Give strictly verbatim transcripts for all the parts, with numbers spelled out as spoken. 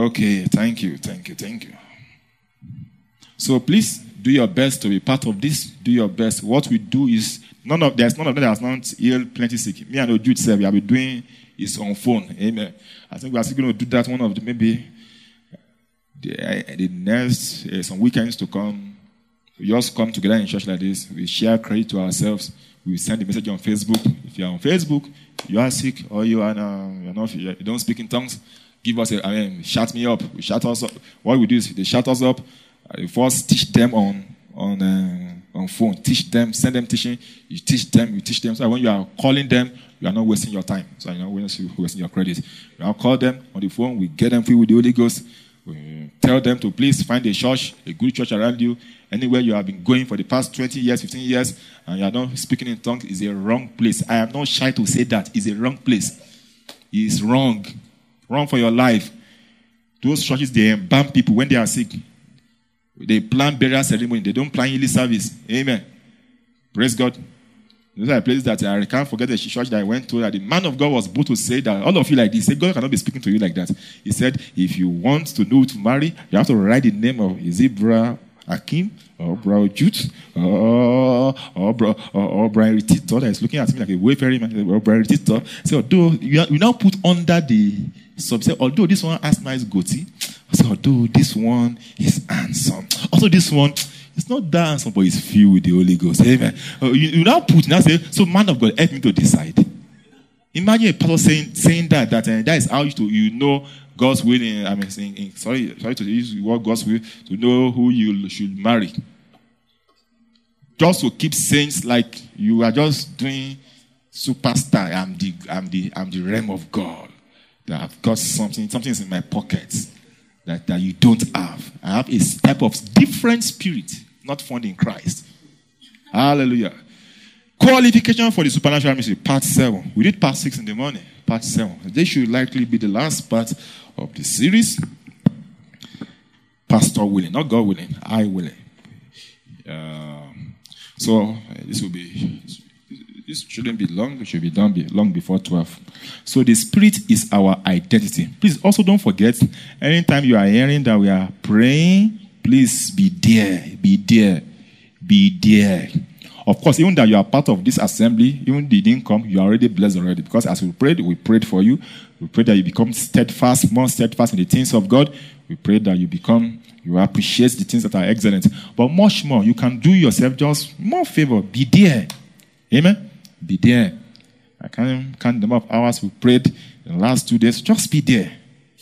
Okay, thank you, thank you, thank you. So please do your best to be part of this. Do your best. What we do is none of there's none of them that has not healed plenty sick. Me and Ojude said we have been doing is on phone. Amen. I think we are still going to do that one of the maybe the, the next uh, some weekends to come. We just come together in church like this. We share credit to ourselves. We send a message on Facebook. If you are on Facebook, you are sick or you are uh, you're not, you don't speak in tongues, give us a, I mean, shout me up. We shout us up. What we do is they shout us up. We first teach them on on uh, on phone. Teach them, send them teaching. You teach them, you teach them. So when you are calling them, you are not wasting your time. So you're not wasting your credit. You are call them on the phone. We get them filled with the Holy Ghost. We tell them to please find a church, a good church around you. Anywhere you have been going for the past twenty years, fifteen years, and you are not speaking in tongues, is a wrong place. I am not shy to say that. It's a wrong place. It's wrong. Wrong for your life. Those churches, they embalm people when they are sick. They plan burial ceremony. They don't plan healing service. Amen. Praise God. Those are places that I can't forget the church that I went to. That the man of God was bold to say that all of you like this. He said, God cannot be speaking to you like that. He said, if you want to know to marry, you have to write the name of Izibra Akim or Bro Jute or or Bro or, or Brian Tito that is looking at me like a wayfaring man or Brian Tito. So although you, you now put under the subset, although this one has nice goatee, so although this one is handsome, also this one it's not that handsome, but it's filled with the Holy Ghost. Amen. Uh, you, you now put now say, so man of God, help me to decide. Imagine a pastor saying saying that that uh, that is how you to you know God's will. In, I mean, in, in, sorry, sorry to use the word God's will to know who you should marry. Just to keep saying like you are just doing superstar. I'm the I'm the I'm the realm of God. That I've got something. Something's in my pockets that, that you don't have. I have a type of different spirit, not found in Christ. Hallelujah. Qualification for the supernatural ministry, part seven. We did part six in the morning. Part seven. This should likely be the last part of the series. Pastor willing, not God willing, I willing. Um, so uh, this will be. This shouldn't be long. It should be done be long before twelve. So the Spirit is our identity. Please also don't forget. Anytime you are hearing that we are praying, please be there, be there, be there. Of course, even that you are part of this assembly, even they didn't come, you are already blessed already. Because as we prayed, we prayed for you. We prayed that you become steadfast, more steadfast in the things of God. We prayed that you become, you appreciate the things that are excellent. But much more, you can do yourself just more favor. Be there. Amen? Be there. I can't count the number of hours we prayed in the last two days. Just be there.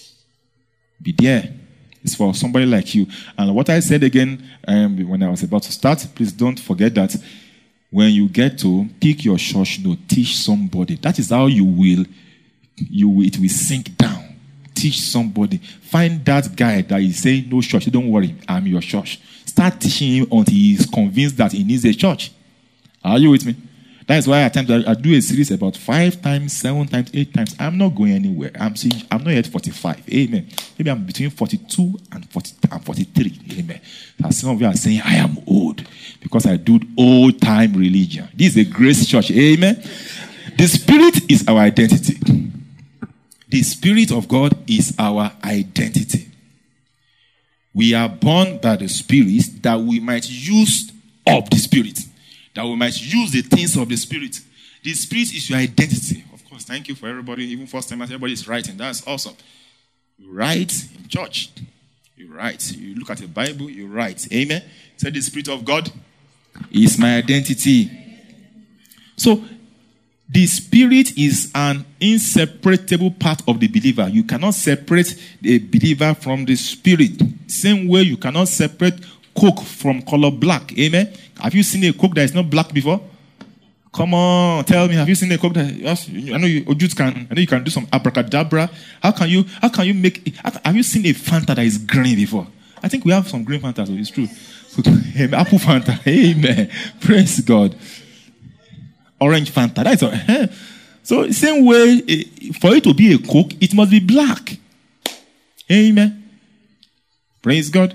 Be there. It's for somebody like you. And what I said again um, when I was about to start, please don't forget that when you get to pick your church note, teach somebody. That is how you will, you will, it will sink down. Teach somebody. Find that guy that is saying no church. Don't worry, I'm your church. Start teaching him until he is convinced that he needs a church. Are you with me? That is why at times I do a series about five times, seven times, eight times. I'm not going anywhere. I'm saying I'm not yet forty-five. Amen. Maybe I'm between forty-two and forty and forty-three. Amen. As some of you are saying, I am old because I do old time religion. This is a grace church. Amen. The Spirit is our identity. The Spirit of God is our identity. We are born by the Spirit that we might use of the Spirit. That we might use the things of the Spirit. The Spirit is your identity. Of course, thank you for everybody. Even first time everybody is writing. That's awesome. You write in church. You write. You look at the Bible, you write. Amen. Say the Spirit of God is my identity. So, the Spirit is an inseparable part of the believer. You cannot separate the believer from the Spirit. Same way you cannot separate Coke from color black. Amen. Have you seen a Coke that is not black before? Come on, tell me. Have you seen a Coke that? Yes, I know you. Ojude can. I know you can do some abracadabra. How can you? How can you make? Have you seen a Fanta that is green before? I think we have some green Fanta. So it's true. Apple Fanta. Amen. Praise God. Orange Fanta. That's all. So same way, for it to be a Coke, it must be black. Amen. Praise God.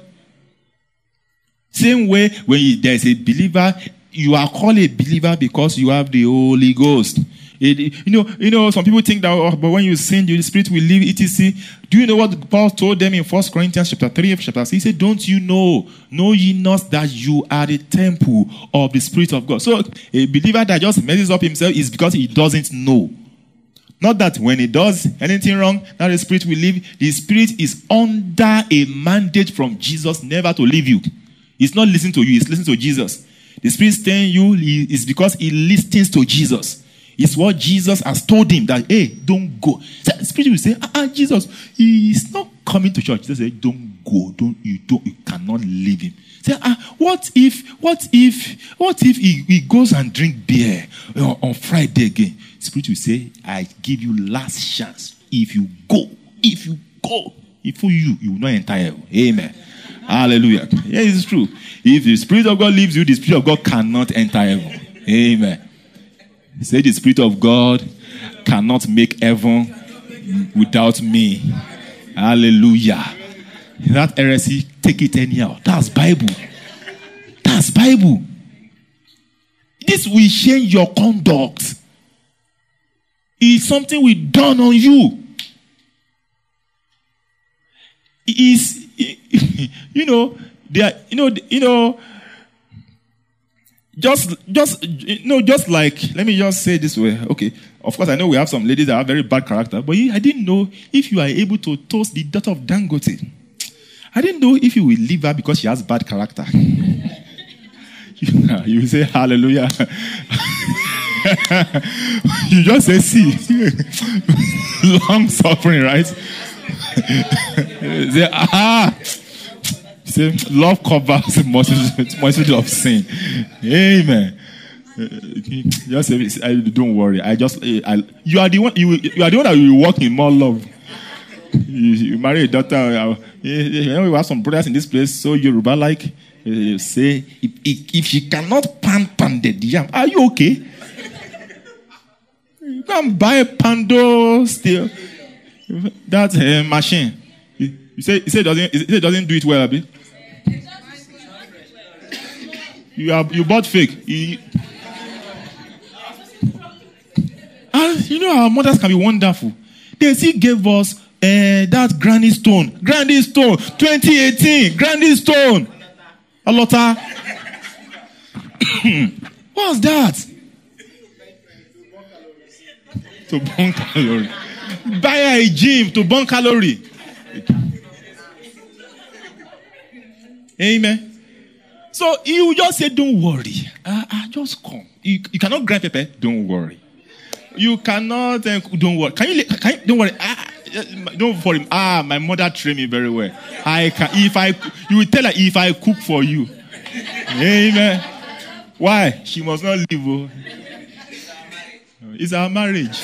Same way, when there's a believer, you are called a believer because you have the Holy Ghost. It, you know, you know, some people think that, oh, but when you sin, the Spirit will leave, et cetera. Do you know what Paul told them in First Corinthians chapter three, chapter six? He said, don't you know, know ye not that you are the temple of the Spirit of God? So a believer that just messes up himself is because he doesn't know. Not that when he does anything wrong, that the Spirit will leave. The Spirit is under a mandate from Jesus never to leave you. He's not listening to you, he's listening to Jesus. The Spirit staying you is because he listens to Jesus. It's what Jesus has told him that, hey, don't go. The Spirit will say, ah, ah, Jesus, he is not coming to church. Jesus said, don't go. Don't you don't you cannot leave him. Say, ah, what if, what if, what if he, he goes and drink beer on, on Friday again? The Spirit will say, I give you last chance. If you go, if you go, if you, you will not enter heaven. Amen. Hallelujah. Yeah, it's true. If the Spirit of God leaves you, the Spirit of God cannot enter heaven. Amen. Say the Spirit of God cannot make heaven without me. Hallelujah. That heresy, take it anyhow. That's Bible. That's Bible. This will change your conduct. It's something we done on you. It is, you know, they are, you know, you know, just, just, you know, just like, let me just say this way. Okay, of course, I know we have some ladies that have very bad character, but I didn't know if you are able to toast the daughter of Dangote. I didn't know if you will leave her because she has bad character. you, you say hallelujah. You just say, see, long suffering, right? Say, ah, say, love covers multitude of sin. Amen. Just say, don't worry. I just, I, you are the one. You, you are the one that will walk in more love. You, you marry a daughter. Uh, you know, we have some brothers in this place, so Yoruba like uh, say, if, if, if she cannot pan pounded yam, are you okay? You can buy a pando still. That's a machine. You, you say you say it doesn't you say it doesn't do it well, Abi? You have you bought fake. You, and you know our mothers can be wonderful. They still gave us uh, that granny stone. Granny stone. twenty eighteen. Granny stone. Alota. What's that? To burn calorie. Buy a gym to burn calorie. Amen. So you just say, don't worry. Uh, uh, just come. You, you cannot grind pepper. Don't worry. You cannot. Uh, don't worry. Can you? Can you don't worry. Ah, don't worry. Ah, my mother trained me very well. I can. If I, you will tell her if I cook for you. Amen. Why? She must not leave. Oh. It's our marriage.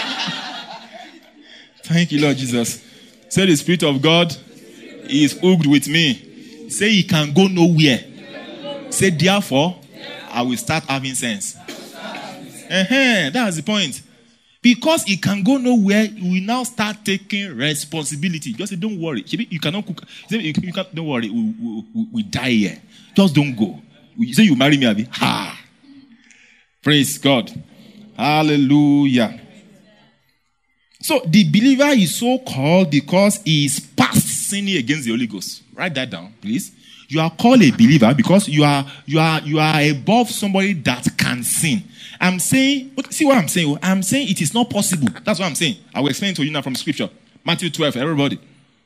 Thank you, Lord Jesus. Say the Spirit of God is hooked with me. Say he can go nowhere. Say therefore, I will start having sense. Uh-huh, that's the point. Because he can go nowhere, we now start taking responsibility. Just say, don't worry. You cannot cook. Say, you can't, don't worry. We, we, we, we die here. Just don't go. You say you marry me, Abi. Ha! Praise God. Hallelujah. So the believer is so called because he is past sinning against the Holy Ghost. Write that down, please. You are called a believer because you are you are you are above somebody that can sin. I'm saying, see what I'm saying? I'm saying it is not possible. That's what I'm saying. I will explain to you now from Scripture. Matthew twelve, everybody.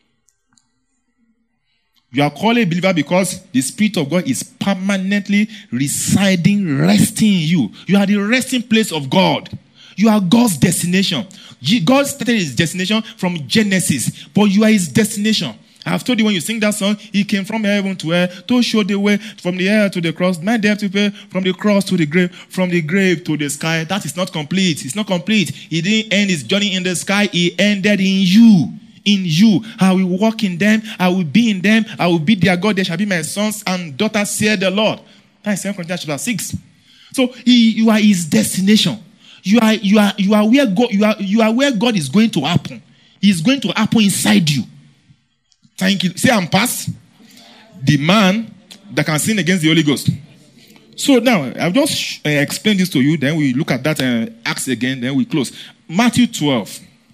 You are called a believer because the Spirit of God is permanently residing, resting in you. You are the resting place of God. You are God's destination. God started his destination from Genesis, but you are his destination. I have told you when you sing that song, he came from heaven to earth to show the way from the air to the cross, my death to pay, from the cross to the grave, from the grave to the sky. That is not complete. It's not complete. He didn't end his journey in the sky. He ended in you. In you. I will walk in them. I will be in them. I will be their God. They shall be my sons and daughters, said the Lord. That is Second Corinthians chapter six. So he, you are his destination. You are, you are, you are where God, you are, you are where God is going to happen. He is going to happen inside you. Thank you. Say, I'm past the man that can sin against the Holy Ghost. So now, I've just uh, explained this to you. Then we look at that and Acts again. Then we close. Matthew twelve.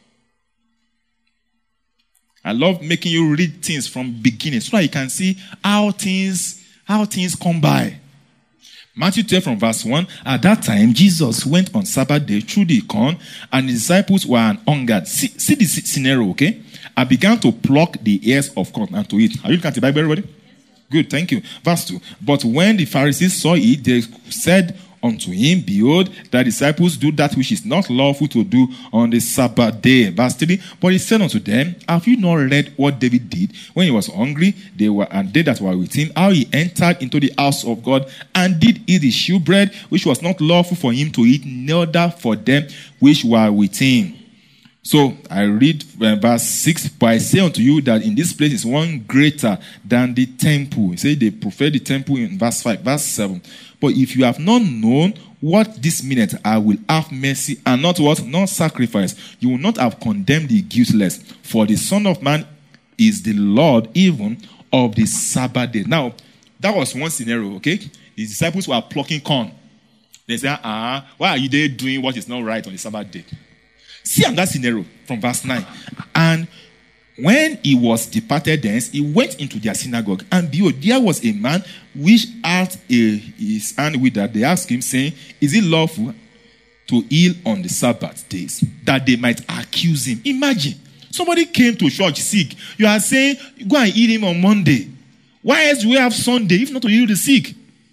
I love making you read things from beginning so that you can see how things, how things come by. Matthew twelve from verse one. At that time, Jesus went on Sabbath day through the corn, and the disciples were an hungered. See, see this scenario, okay? I began to pluck the ears of corn and to eat. Are you looking at the Bible, everybody? Good, thank you. Verse two. But when the Pharisees saw it, they said unto him, behold, thy disciples do that which is not lawful to do on the Sabbath day. Verse three. But he said unto them, have you not read what David did when he was hungry? They were and they that were with him, how he entered into the house of God and did eat the shewbread, which was not lawful for him to eat, neither for them which were with him. So I read verse six, but I say unto you that in this place is one greater than the temple. He said they prefer the temple in verse five. Verse seven. But if you have not known what this meaneth, I will have mercy and not what? Not sacrifice. You will not have condemned the guiltless. For the Son of Man is the Lord even of the Sabbath day. Now, that was one scenario, okay? The disciples were plucking corn. They said, ah, why are you there doing what is not right on the Sabbath day? See another scenario from verse nine. And when he was departed thence, he went into their synagogue. And behold, there was a man which had a, his hand withered. They asked him, saying, is it lawful to heal on the Sabbath days? That they might accuse him. Imagine, somebody came to church sick. You are saying, go and heal him on Monday. Why else do we have Sunday if not to heal the sick?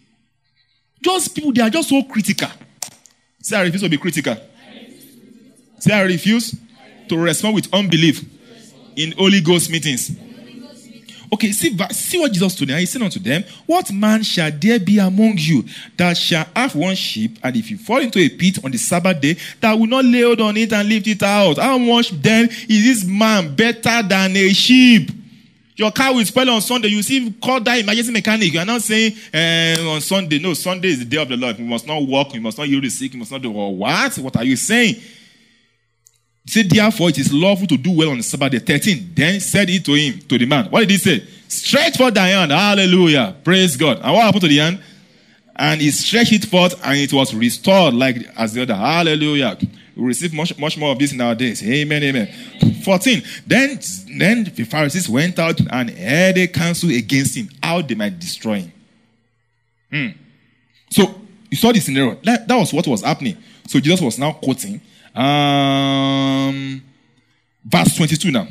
Just people, they are just so critical. Say, I refuse to be critical. Say, I refuse to respond with unbelief in Holy Ghost meetings. Okay, see, see what Jesus told them. He said unto them, what man shall there be among you that shall have one sheep, and if you fall into a pit on the Sabbath day, that will not lay hold on it and lift it out? How much then is this man better than a sheep? Your car will spoil on Sunday. You see, call that emergency mechanic. You are not saying uh, on Sunday. No, Sunday is the day of the Lord. We must not walk. We must not heal the sick. We must not do what? What are you saying? He said, therefore, it is lawful to do well on the Sabbath day. thirteen. Then said he to him, to the man. What did he say? Stretch forth thy hand. Hallelujah. Praise God. And what happened to the hand? And he stretched it forth, and it was restored like as the other. Hallelujah. We receive much, much more of this in our days. Amen, amen. fourteen. Then, then the Pharisees went out and held a council against him, how they might destroy him. Hmm. So, you saw this scenario. That, that was what was happening. So, Jesus was now quoting Um, verse twenty-two now.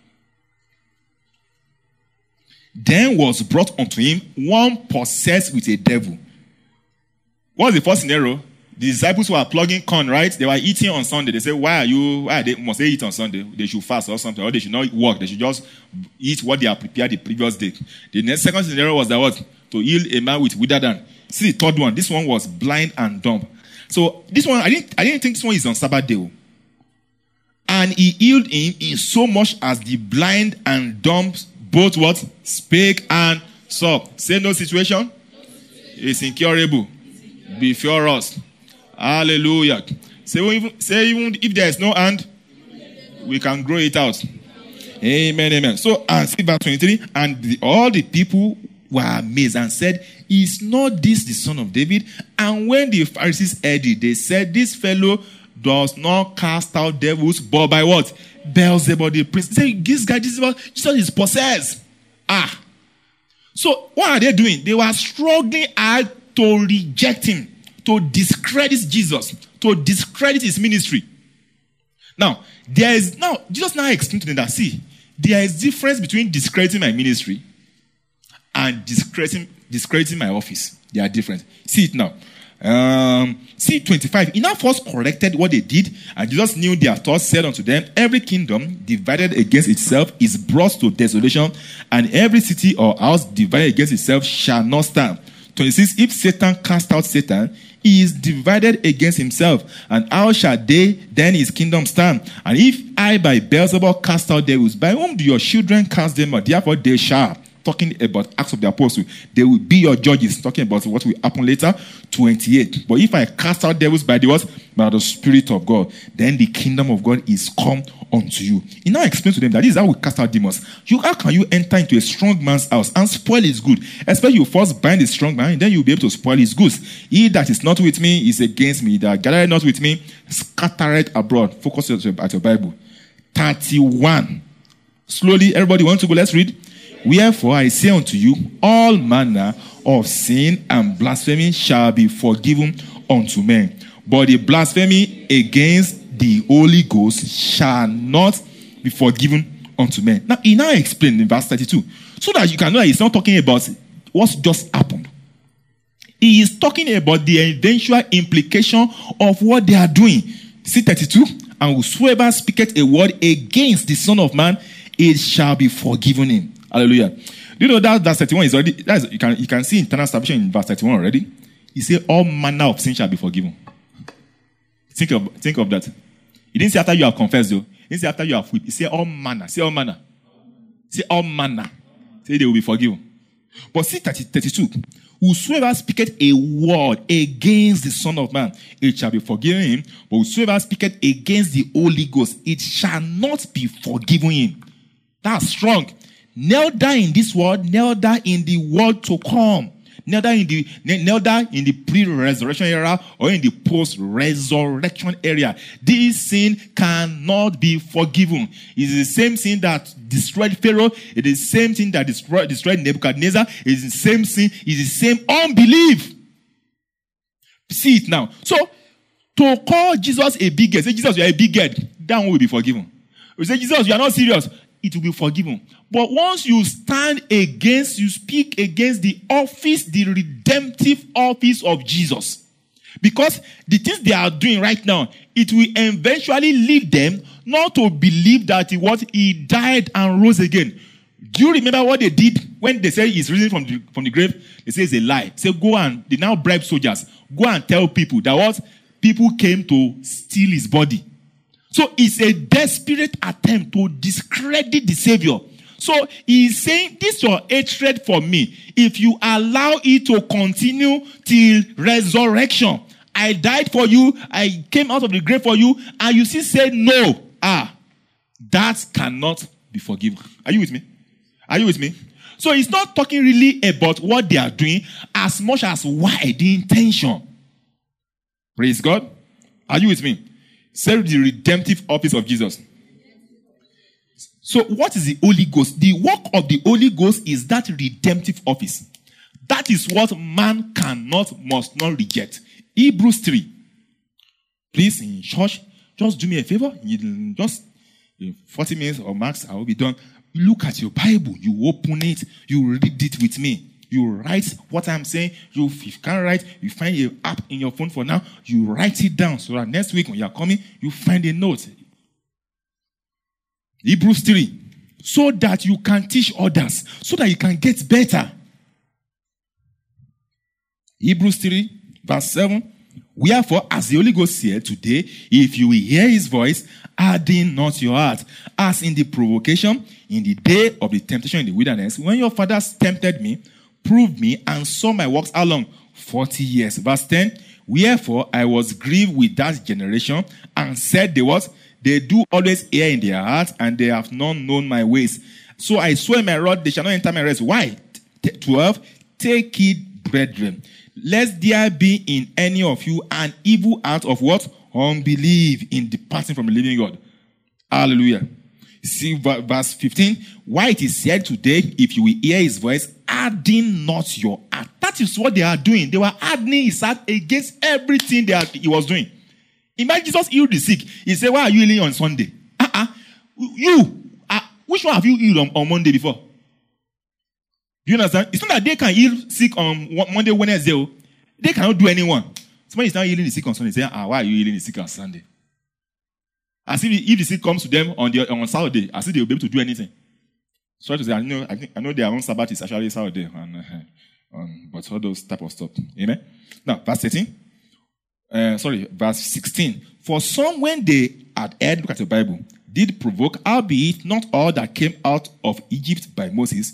Then was brought unto him one possessed with a devil. What was the first scenario? The disciples were plugging corn, right? They were eating on Sunday. They said, why are you, why are they, must they eat on Sunday? They should fast or something, or they should not work. They should just eat what they have prepared the previous day. The next second scenario was that what? To heal a man with withered hand. See the third one. This one was blind and dumb. So this one, I didn't, I didn't think this one is on Sabbath day. And he healed him in so much as the blind and dumb both what? Spake and saw. Say no situation. It's incurable. Before us. Hallelujah. Say even, say even if there is no hand, we can grow it out. Amen, amen. So, and see verse twenty-three. And the, all the people were amazed and said, is not this the son of David? And when the Pharisees heard it, they said, this fellow does not cast out devils, but by what? Beelzebub the prince. Say, this guy, this is what Jesus is possessed. Ah. So, what are they doing? They were struggling hard to reject him, to discredit Jesus, to discredit his ministry. Now, there is, now, Jesus now explained to them that, see, there is difference between discrediting my ministry and discrediting, discrediting my office. They are different. See it now. Um, see twenty-five. He now first corrected what they did, and Jesus knew their thoughts, said unto them, every kingdom divided against itself is brought to desolation, and every city or house divided against itself shall not stand. twenty-six. If Satan cast out Satan, he is divided against himself, and how shall they then his kingdom stand? And if I by Beelzebub cast out devils, by whom do your children cast them out? Therefore they shall. talking about Acts of the Apostles. They will be your judges, talking about what will happen later, twenty-eight. But if I cast out devils by the what? By the Spirit of God, then the kingdom of God is come unto you. He now explains to them that this is how we cast out demons. You, how can you enter into a strong man's house and spoil his good? Especially you first bind the strong man, and then you'll be able to spoil his goods. He that is not with me is against me. That gathereth not with me, scattereth abroad. Focus at your, at your Bible. thirty-one. Slowly, everybody want to go? Let's read. Wherefore I say unto you, all manner of sin and blasphemy shall be forgiven unto men. But the blasphemy against the Holy Ghost shall not be forgiven unto men. Now, he now explained in verse thirty-two, so that you can know that he's not talking about what's just happened. He is talking about the eventual implication of what they are doing. See thirty-two? And whosoever speaketh a word against the Son of Man, it shall be forgiven him. Hallelujah. Do you know that verse thirty-one is already, that is, you can you can see internal salvation in verse thirty-one already. He said, all manner of sin shall be forgiven. Think of think of that. He didn't say after you have confessed, though. He didn't say after you have wept. He said all manner. Say all manner. Say all manner. Say they will be forgiven. But see thirty-two. Whosoever speaketh a word against the Son of Man, it shall be forgiven him. But whosoever speaketh against the Holy Ghost, it shall not be forgiven him. That's strong. Neither in this world, neither in the world to come. Neither in the neither in the pre-resurrection era or in the post-resurrection area. This sin cannot be forgiven. It's the same sin that destroyed Pharaoh. It is the same sin that destroyed, destroyed Nebuchadnezzar. It is the same sin. It is the same unbelief. See it now. So, to call Jesus a big head, say, Jesus, you are a big head, that one will be forgiven. We say, Jesus, you are not serious, it will be forgiven. But once you stand against, you speak against the office, the redemptive office of Jesus. Because the things they are doing right now, it will eventually lead them not to believe that he, what, he died and rose again. Do you remember what they did when they said he's risen from the, from the grave? They say it's a lie. Say, go and, they now bribe soldiers. Go and tell people that what? People came to steal his body. So it's a desperate attempt to discredit the Savior. So he's saying, this is your hatred for me. If you allow it to continue till resurrection, I died for you, I came out of the grave for you, and you still say no. Ah, that cannot be forgiven. Are you with me? Are you with me? So he's not talking really about what they are doing as much as why, the intention. Praise God. Are you with me? Serve the redemptive office of Jesus. So what is the Holy Ghost? The work of the Holy Ghost is that redemptive office. That is what man cannot, must not reject. Hebrews three. Please, in church, just do me a favor. Just in forty minutes or max, I will be done. Look at your Bible. You open it. You read it with me. You write what I'm saying. You, if you can't write, you find an app in your phone for now. You write it down so that next week when you are coming, you find a note. Hebrews three. So that you can teach others. So that you can get better. Hebrews three, verse seven. Wherefore, as the Holy Ghost said today, if you will hear his voice, harden not your heart. As in the provocation, in the day of the temptation in the wilderness, when your fathers tempted me, proved me, and saw my works how long? Forty years. Verse ten. Wherefore I was grieved with that generation, and said they what? They do always err in their hearts, and they have not known my ways. So I swear in my rod, they shall not enter my rest. Why? twelve. Take it, brethren, lest there be in any of you an evil heart of what? Unbelief in departing from the living God. Hallelujah. See verse fifteen. Why it is said today, if you will hear his voice, harden not your heart. That is what they are doing. They were hardening his heart against everything that he was doing. Imagine Jesus healed the sick. He said, why are you healing on Sunday? Uh-uh. You, uh, which one have you healed on, on Monday before? Do you understand? It's not that they can heal sick on Monday, Wednesday. They cannot do anyone. Somebody is now healing the sick on Sunday. Say, ah, why are you healing the sick on Sunday? As if, if the sick comes to them on the on Saturday, as if they will be able to do anything. So to say, I know, I think I know their own Sabbath is actually Saturday, and uh, um, but all those type of stuff. Amen. Now, verse thirteen. Uh, sorry, verse sixteen. For some, when they had heard, look at the Bible, did provoke, albeit not all that came out of Egypt by Moses,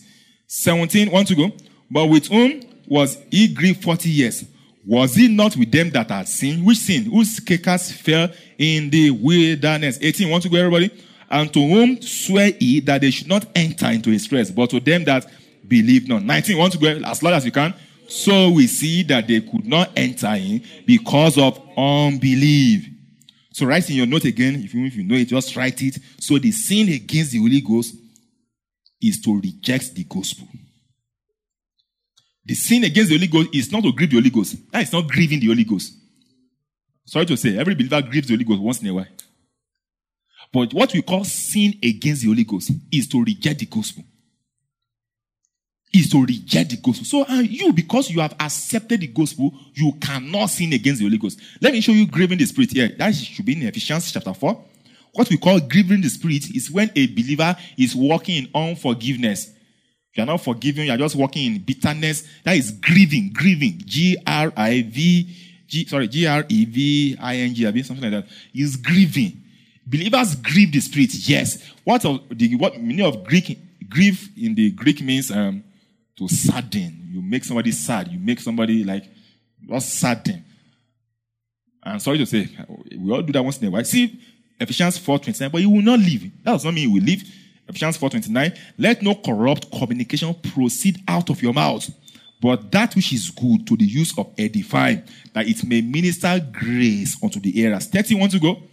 seventeen, one to go. But with whom was he grieved forty years? Was he not with them that had sinned? Which sin? Whose carcass fell in the wilderness? eighteen, one to go, everybody. And to whom swear he that they should not enter into his rest, but to them that believe not. nineteen, one to go, as loud as you can. So we see that they could not enter in because of unbelief. So write in your note again, if you, if you know it, just write it. So the sin against the Holy Ghost is to reject the gospel. The sin against the Holy Ghost is not to grieve the Holy Ghost. That is not grieving the Holy Ghost. Sorry to say, every believer grieves the Holy Ghost once in a while. But what we call sin against the Holy Ghost is to reject the gospel. Is to reject the gospel. So and you, because you have accepted the gospel, you cannot sin against the Holy Ghost. Let me show you grieving the Spirit here. That should be in Ephesians chapter four. What we call grieving the Spirit is when a believer is walking in unforgiveness. If you are not forgiving, you are just walking in bitterness. That is grieving, grieving. G R I V, G, sorry, G R E V I N G, something like that. Is grieving. Believers grieve the Spirit, yes. What of the what meaning of Greek grief in the Greek means um, to sadden. You make somebody sad. You make somebody like just sadden. And sorry to say, we all do that once in a while. See Ephesians four twenty-nine, but he will not leave. That does not mean he will leave. Ephesians four twenty-nine, let no corrupt communication proceed out of your mouth, but that which is good to the use of edifying, that it may minister grace unto the hearers. thirty, want to go?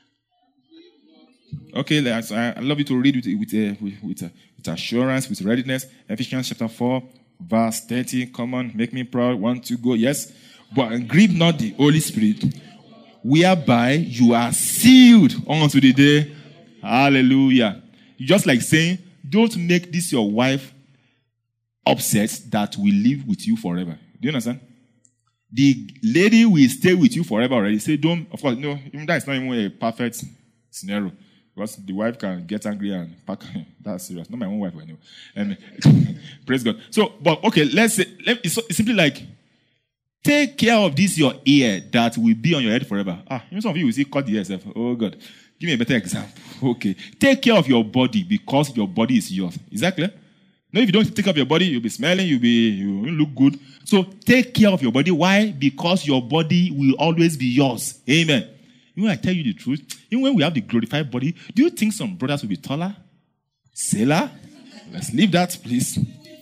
Okay, I love you to read with with, uh, with, with, uh, with assurance, with readiness. Ephesians chapter four, verse thirty. Come on, make me proud. Want to go? Yes. But grieve not the Holy Spirit, whereby you are sealed unto the day. Hallelujah. Just like saying, don't make this your wife upset that will live with you forever. Do you understand? The lady will stay with you forever already. Say, don't, of course, no, even that is not even a perfect scenario. Because the wife can get angry and pack. That's serious. Not my own wife, anyway. And praise God. So, but okay, let's say, let, it's, it's simply like, take care of this your ear that will be on your head forever. Ah, you know, some of you will say, cut the ear. Oh, God. Give me a better example. Okay. Take care of your body because your body is yours. Is that clear? No, if you don't take care of your body, you'll be smelling, you'll be, you will look good. So take care of your body. Why? Because your body will always be yours. Amen. You know, I tell you the truth. Even when we have the glorified body, do you think some brothers will be taller? Sailor? Let's leave that, please.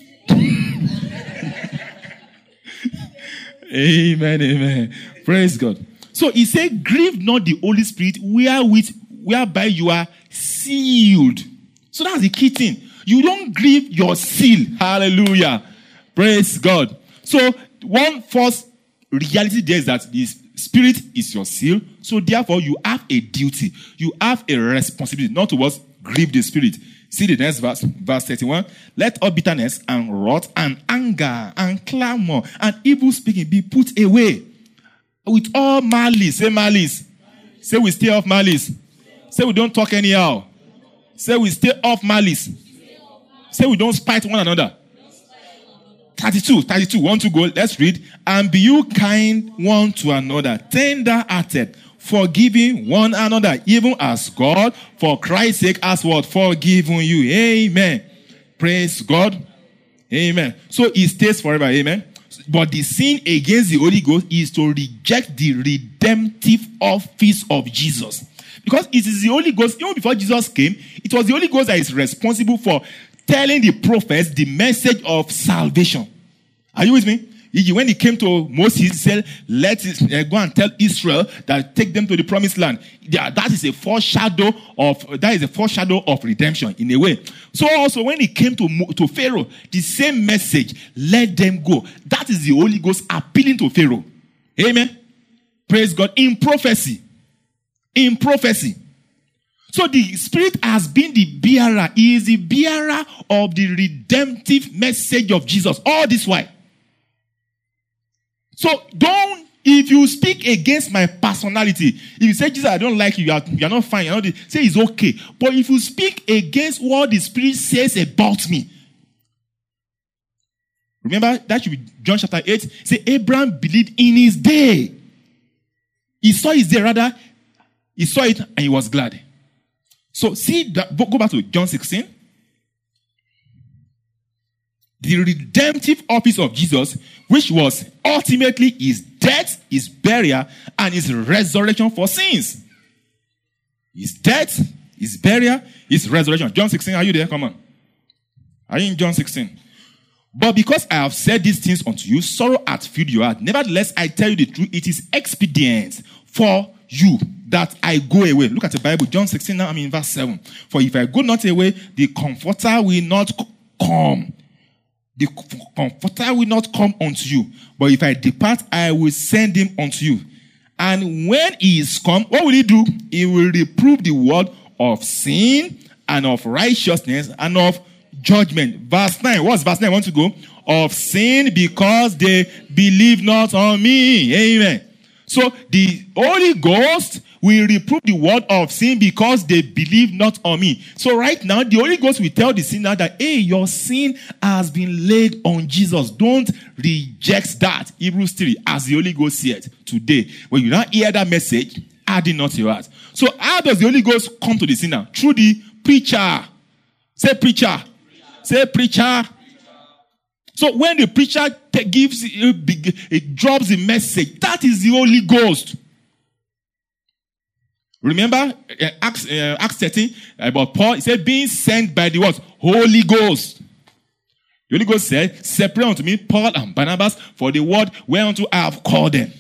Amen, amen. Praise God. So he said, grieve not the Holy Spirit wherewith, whereby you are sealed. So that's the key thing. You don't grieve your seal. Hallelujah. Praise God. So one first reality there is that the Spirit is your seal. So therefore you have a duty. You have a responsibility not to what? Grieve the Spirit. See the next verse, verse thirty-one. Let all bitterness and wrath and anger and clamor and evil speaking be put away. With all malice. Say malice. Malice. Say we stay off malice. Malice. Say we don't talk anyhow. Say we stay off malice. Off malice. Say we don't spite one another. thirty-two, thirty-two, one to go. Let's read. And be you kind one to another, tender-hearted, forgiving one another, even as God, for Christ's sake, has what? Forgiven you. Amen. Praise God. Amen. So it stays forever. Amen. But the sin against the Holy Ghost is to reject the redemptive office of Jesus. Because it is the Holy Ghost, even before Jesus came, it was the Holy Ghost that is responsible for telling the prophets the message of salvation. Are you with me? When he came to Moses, he said, let it, uh, go and tell Israel that take them to the promised land. That is a foreshadow of, that is a foreshadow of redemption in a way. So also when he came to, to Pharaoh, the same message, let them go. That is the Holy Ghost appealing to Pharaoh. Amen. Praise God. In prophecy. In prophecy. So the Spirit has been the bearer. He is the bearer of the redemptive message of Jesus. All this while. So don't, if you speak against my personality, if you say, Jesus, I don't like you, you are, you are not fine, you are not this, say it's okay. But if you speak against what the Spirit says about me, remember, that should be John chapter eight. Say, Abraham believed in his day. He saw his day, rather, he saw it and he was glad. So see, that, go back to John sixteen. the redemptive office of Jesus, which was ultimately his death, his burial, and his resurrection for sins. His death, his burial, his resurrection. John sixteen, are you there? Come on. Are you in John sixteen? But because I have said these things unto you, sorrow hath filled your heart. Nevertheless, I tell you the truth, it is expedient for you that I go away. Look at the Bible, John sixteen, now I'm in verse seven. For if I go not away, the Comforter will not come. The Comforter will not come unto you. But if I depart, I will send him unto you. And when he is come, what will he do? He will reprove the word of sin and of righteousness and of judgment. Verse nine. What's verse nine? I want to go. Of sin, because they believe not on me. Amen. So the Holy Ghost will reprove the word of sin because they believe not on me. So right now, the Holy Ghost will tell the sinner that, hey, your sin has been laid on Jesus. Don't reject that. Hebrews three, as the Holy Ghost said today. When you now hear that message, add it not to your heart. So how does the Holy Ghost come to the sinner? Through the preacher. Say preacher. Preacher. Say preacher. So when the preacher gives, it drops the message, that is the Holy Ghost. Remember uh, Acts, uh, Acts thirteen about Paul? He said, being sent by the what? Holy Ghost. The Holy Ghost said, separate unto me Paul and Barnabas for the word whereunto I have called them.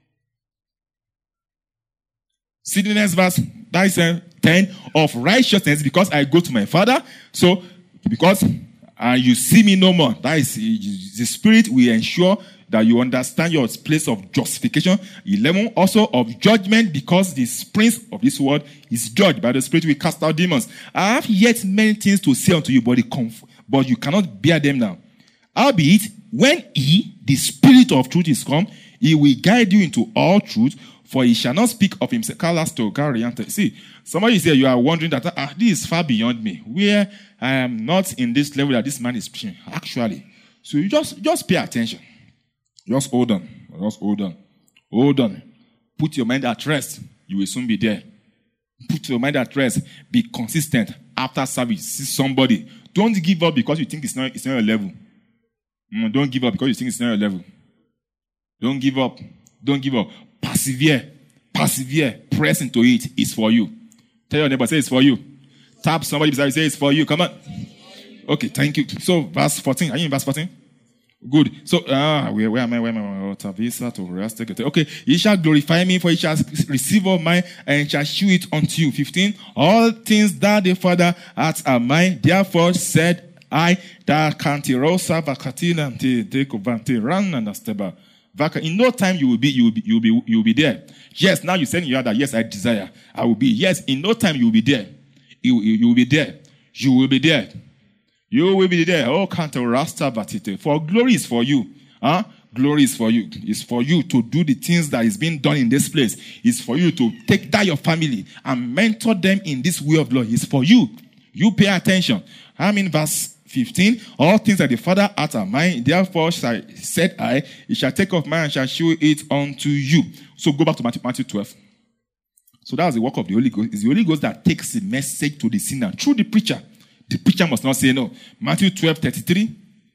See the next verse, that is uh, ten, of righteousness, because I go to my Father. So, because uh, you see me no more. That is, the Spirit will ensure that you understand your place of justification. eleven, also of judgment, because the prince of this world is judged. By the Spirit we cast out demons. I have yet many things to say unto you, but, comf- but you cannot bear them now. Howbeit, when he, the Spirit of truth, is come, he will guide you into all truth, for he shall not speak of himself. See, somebody say you are wondering that ah, this is far beyond me, where I am not in this level that this man is preaching. Actually, so you just, just pay attention. Just hold on. Just hold on. Hold on. Put your mind at rest. You will soon be there. Put your mind at rest. Be consistent after service. See somebody. Don't give up because you think it's not, it's not your level. Mm, don't give up because you think it's not your level. Don't give up. Don't give up. Persevere. Persevere. Press into it. It's for you. Tell your neighbor, say it's for you. Tap somebody beside you, say it's for you. Come on. Okay, thank you. So, verse fourteen. Are you in verse fourteen? Good. So, ah, where, where am I? Where am I? Okay. Ye shall glorify me, for ye shall receive of mine, and shall shew it unto you. fifteen. All things that the Father hath are mine. Therefore said I, that cantirosa vacatina te decovante ran and steba. In no time you will be, you will be, you will be, you will be there. Yes, now you saying you are that. Yes, I desire. I will be. Yes, in no time you will be there. You, you, you will be there. You will be there. You will be there. Oh, can't rasta batite. For glory is for you. Huh? Glory is for you. It's for you to do the things that is being done in this place. It's for you to take that your family and mentor them in this way of law. It's for you. You pay attention. I'm in verse fifteen. All things that the Father hath are mine. Therefore said I, he shall take off mine and shall show it unto you. So go back to Matthew, Matthew twelve. So that's the work of the Holy Ghost. It's the Holy Ghost that takes the message to the sinner through the preacher. The preacher must not say no. Matthew twelve thirty-three.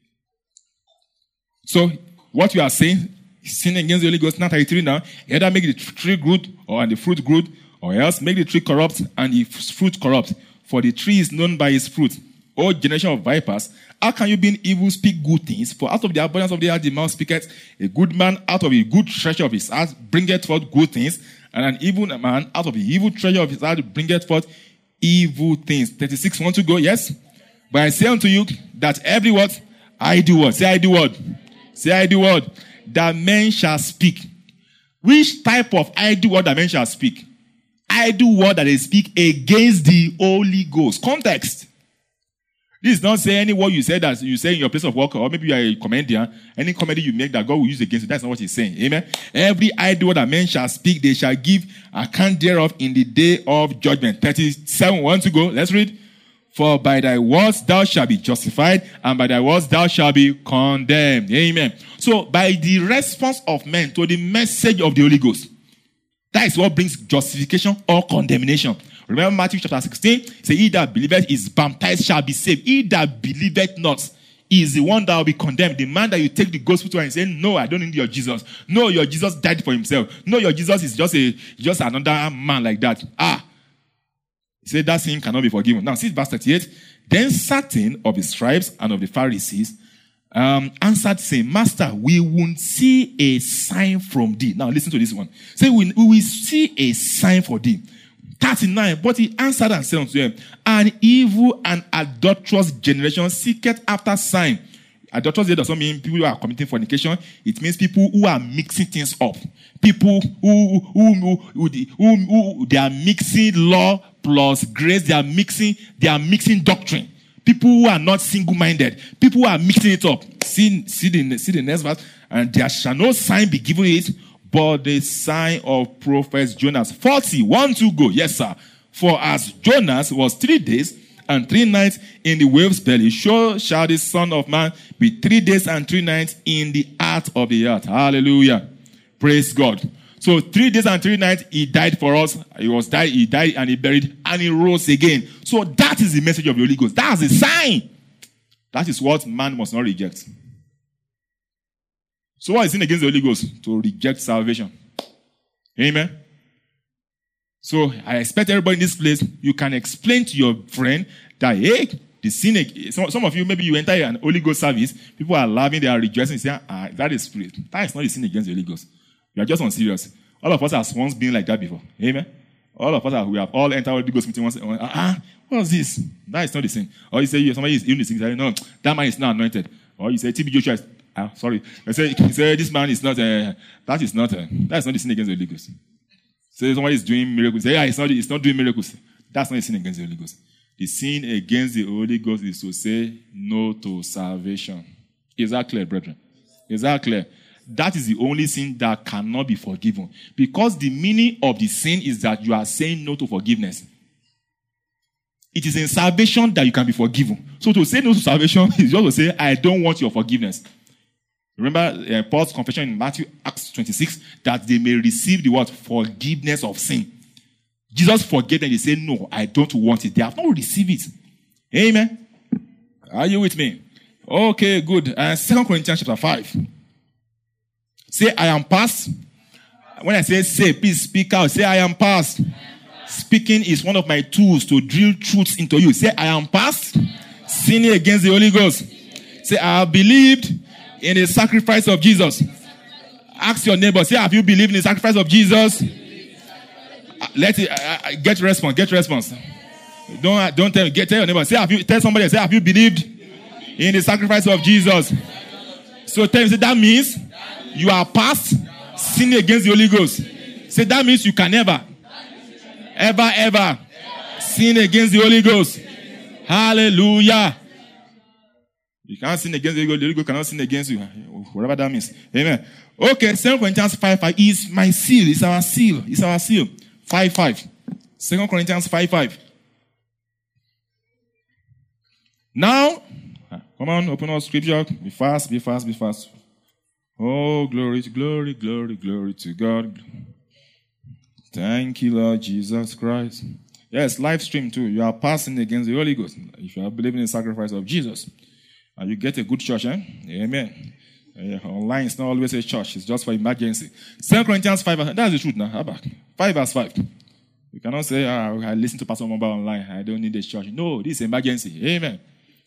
So, what you are saying, sinning against the Holy Ghost, not thirty-three now, either make the tree good or the fruit good, or else make the tree corrupt and the fruit corrupt. For the tree is known by its fruit. O generation of vipers, how can you being evil speak good things? For out of the abundance of the heart the mouth speaketh. A good man out of a good treasure of his heart bringeth forth good things, and an evil man out of the evil treasure of his heart bringeth forth evil things. thirty-six, want to go? Yes? But I say unto you that every word, I do what? Say I do what? Say I do what? That men shall speak. Which type of I do what that men shall speak? I do what that they speak against the Holy Ghost. Context. This is not saying any word you say that you say in your place of work, or maybe you are a comedian. Any comedy you make that God will use against you. That's not what he's saying. Amen. Every idle word that men shall speak, they shall give account thereof in the day of judgment. thirty-seven, want to go? Let's read. For by thy words thou shalt be justified, and by thy words thou shalt be condemned. Amen. So by the response of men to the message of the Holy Ghost, that is what brings justification or condemnation. Remember Matthew chapter sixteen? Say, he that believeth is baptized shall be saved. He that believeth not is the one that will be condemned. The man that you take the gospel to and say, no, I don't need your Jesus. No, your Jesus died for himself. No, your Jesus is just a just another man like that. Ah. He said that sin cannot be forgiven. Now, see verse thirty-eight. Then certain of the scribes and of the Pharisees um, answered, saying, Master, we won't see a sign from thee. Now, listen to this one. Say, we, we will see a sign for thee. thirty-nine. But he answered and said unto them, an evil and adulterous generation seeketh after sign. Adulterous does not mean people who are committing fornication. It means people who are mixing things up. People who who who, who, who, who they are mixing law plus grace. They are mixing. They are mixing doctrine. People who are not single-minded. People who are mixing it up. See, see the see the next verse. And there shall no sign be given it, but the sign of prophet Jonas. forty, one to go. Yes, sir. For as Jonas was three days and three nights in the wave's belly, so shall the Son of Man be three days and three nights in the heart of the earth. Hallelujah. Praise God. So three days and three nights, he died for us. He was died, he died and he buried and he rose again. So that is the message of the Holy Ghost. That's the sign. That is what man must not reject. So what is sin against the Holy Ghost? To reject salvation. Amen. So I expect everybody in this place, you can explain to your friend that, hey, the sin, some, some of you, maybe you enter an Holy Ghost service, people are laughing, they are rejoicing, saying, ah, that is spirit. That is not the sin against the Holy Ghost. You are just unserious. All of us have once been like that before. Amen. All of us have, we have all entered Holy Ghost meeting once. Ah, ah, what's this? That is not the sin. Or you say somebody is even the sin. You say, no, that man is not anointed. Or you say T B Joshua is, ah, sorry. You say, you say this man is not, uh, that is not, uh, that is not the sin against the Holy Ghost. Say somebody is doing miracles. Say, yeah, it's not, it's not doing miracles. That's not a sin against the Holy Ghost. The sin against the Holy Ghost is to say no to salvation. Is that clear, brethren? Is that clear? That is the only sin that cannot be forgiven. Because the meaning of the sin is that you are saying no to forgiveness. It is in salvation that you can be forgiven. So to say no to salvation is just to say, I don't want your forgiveness. Remember uh, Paul's confession in Matthew Acts twenty-six, that they may receive the word forgiveness of sin. Jesus forgave them. They say, no, I don't want it. They have not received it. Amen. Are you with me? Okay, good. Uh, Second Corinthians chapter five. Say, I am past. When I say say, please speak out. Say, I am past. I am past. Speaking is one of my tools to drill truths into you. Say, I am past. Sinning against the Holy Ghost. Say, I have believed in the sacrifice of Jesus. Ask your neighbor, say, have you believed in the sacrifice of Jesus? Let it uh, get response. Get response. Don't don't tell get tell your neighbor. Say, have you tell somebody? Say, have you believed in the sacrifice of Jesus? So tell him. Say, that means you are past sinning against the Holy Ghost. Say, that means you can never, ever, ever sin against the Holy Ghost. Hallelujah. You can't sin against the Holy Ghost. The Holy Ghost cannot sin against you. Whatever that means. Amen. Okay, Second Corinthians five five is my seal. It's our seal. It's our seal. five five. Second Corinthians five five. Now, come on, open our scripture. Be fast, be fast, be fast. Oh, glory to glory, glory, glory to God. Thank you, Lord Jesus Christ. Yes, live stream too. You are passing against the Holy Ghost. If you are believing in the sacrifice of Jesus. And you get a good church, eh? Amen. Uh, online is not always a church. It's just for emergency. Second Corinthians five. That's the truth now. How about five verse five? You cannot say, oh, I listen to Pastor Mumba online. I don't need a church. No, this is emergency. Amen.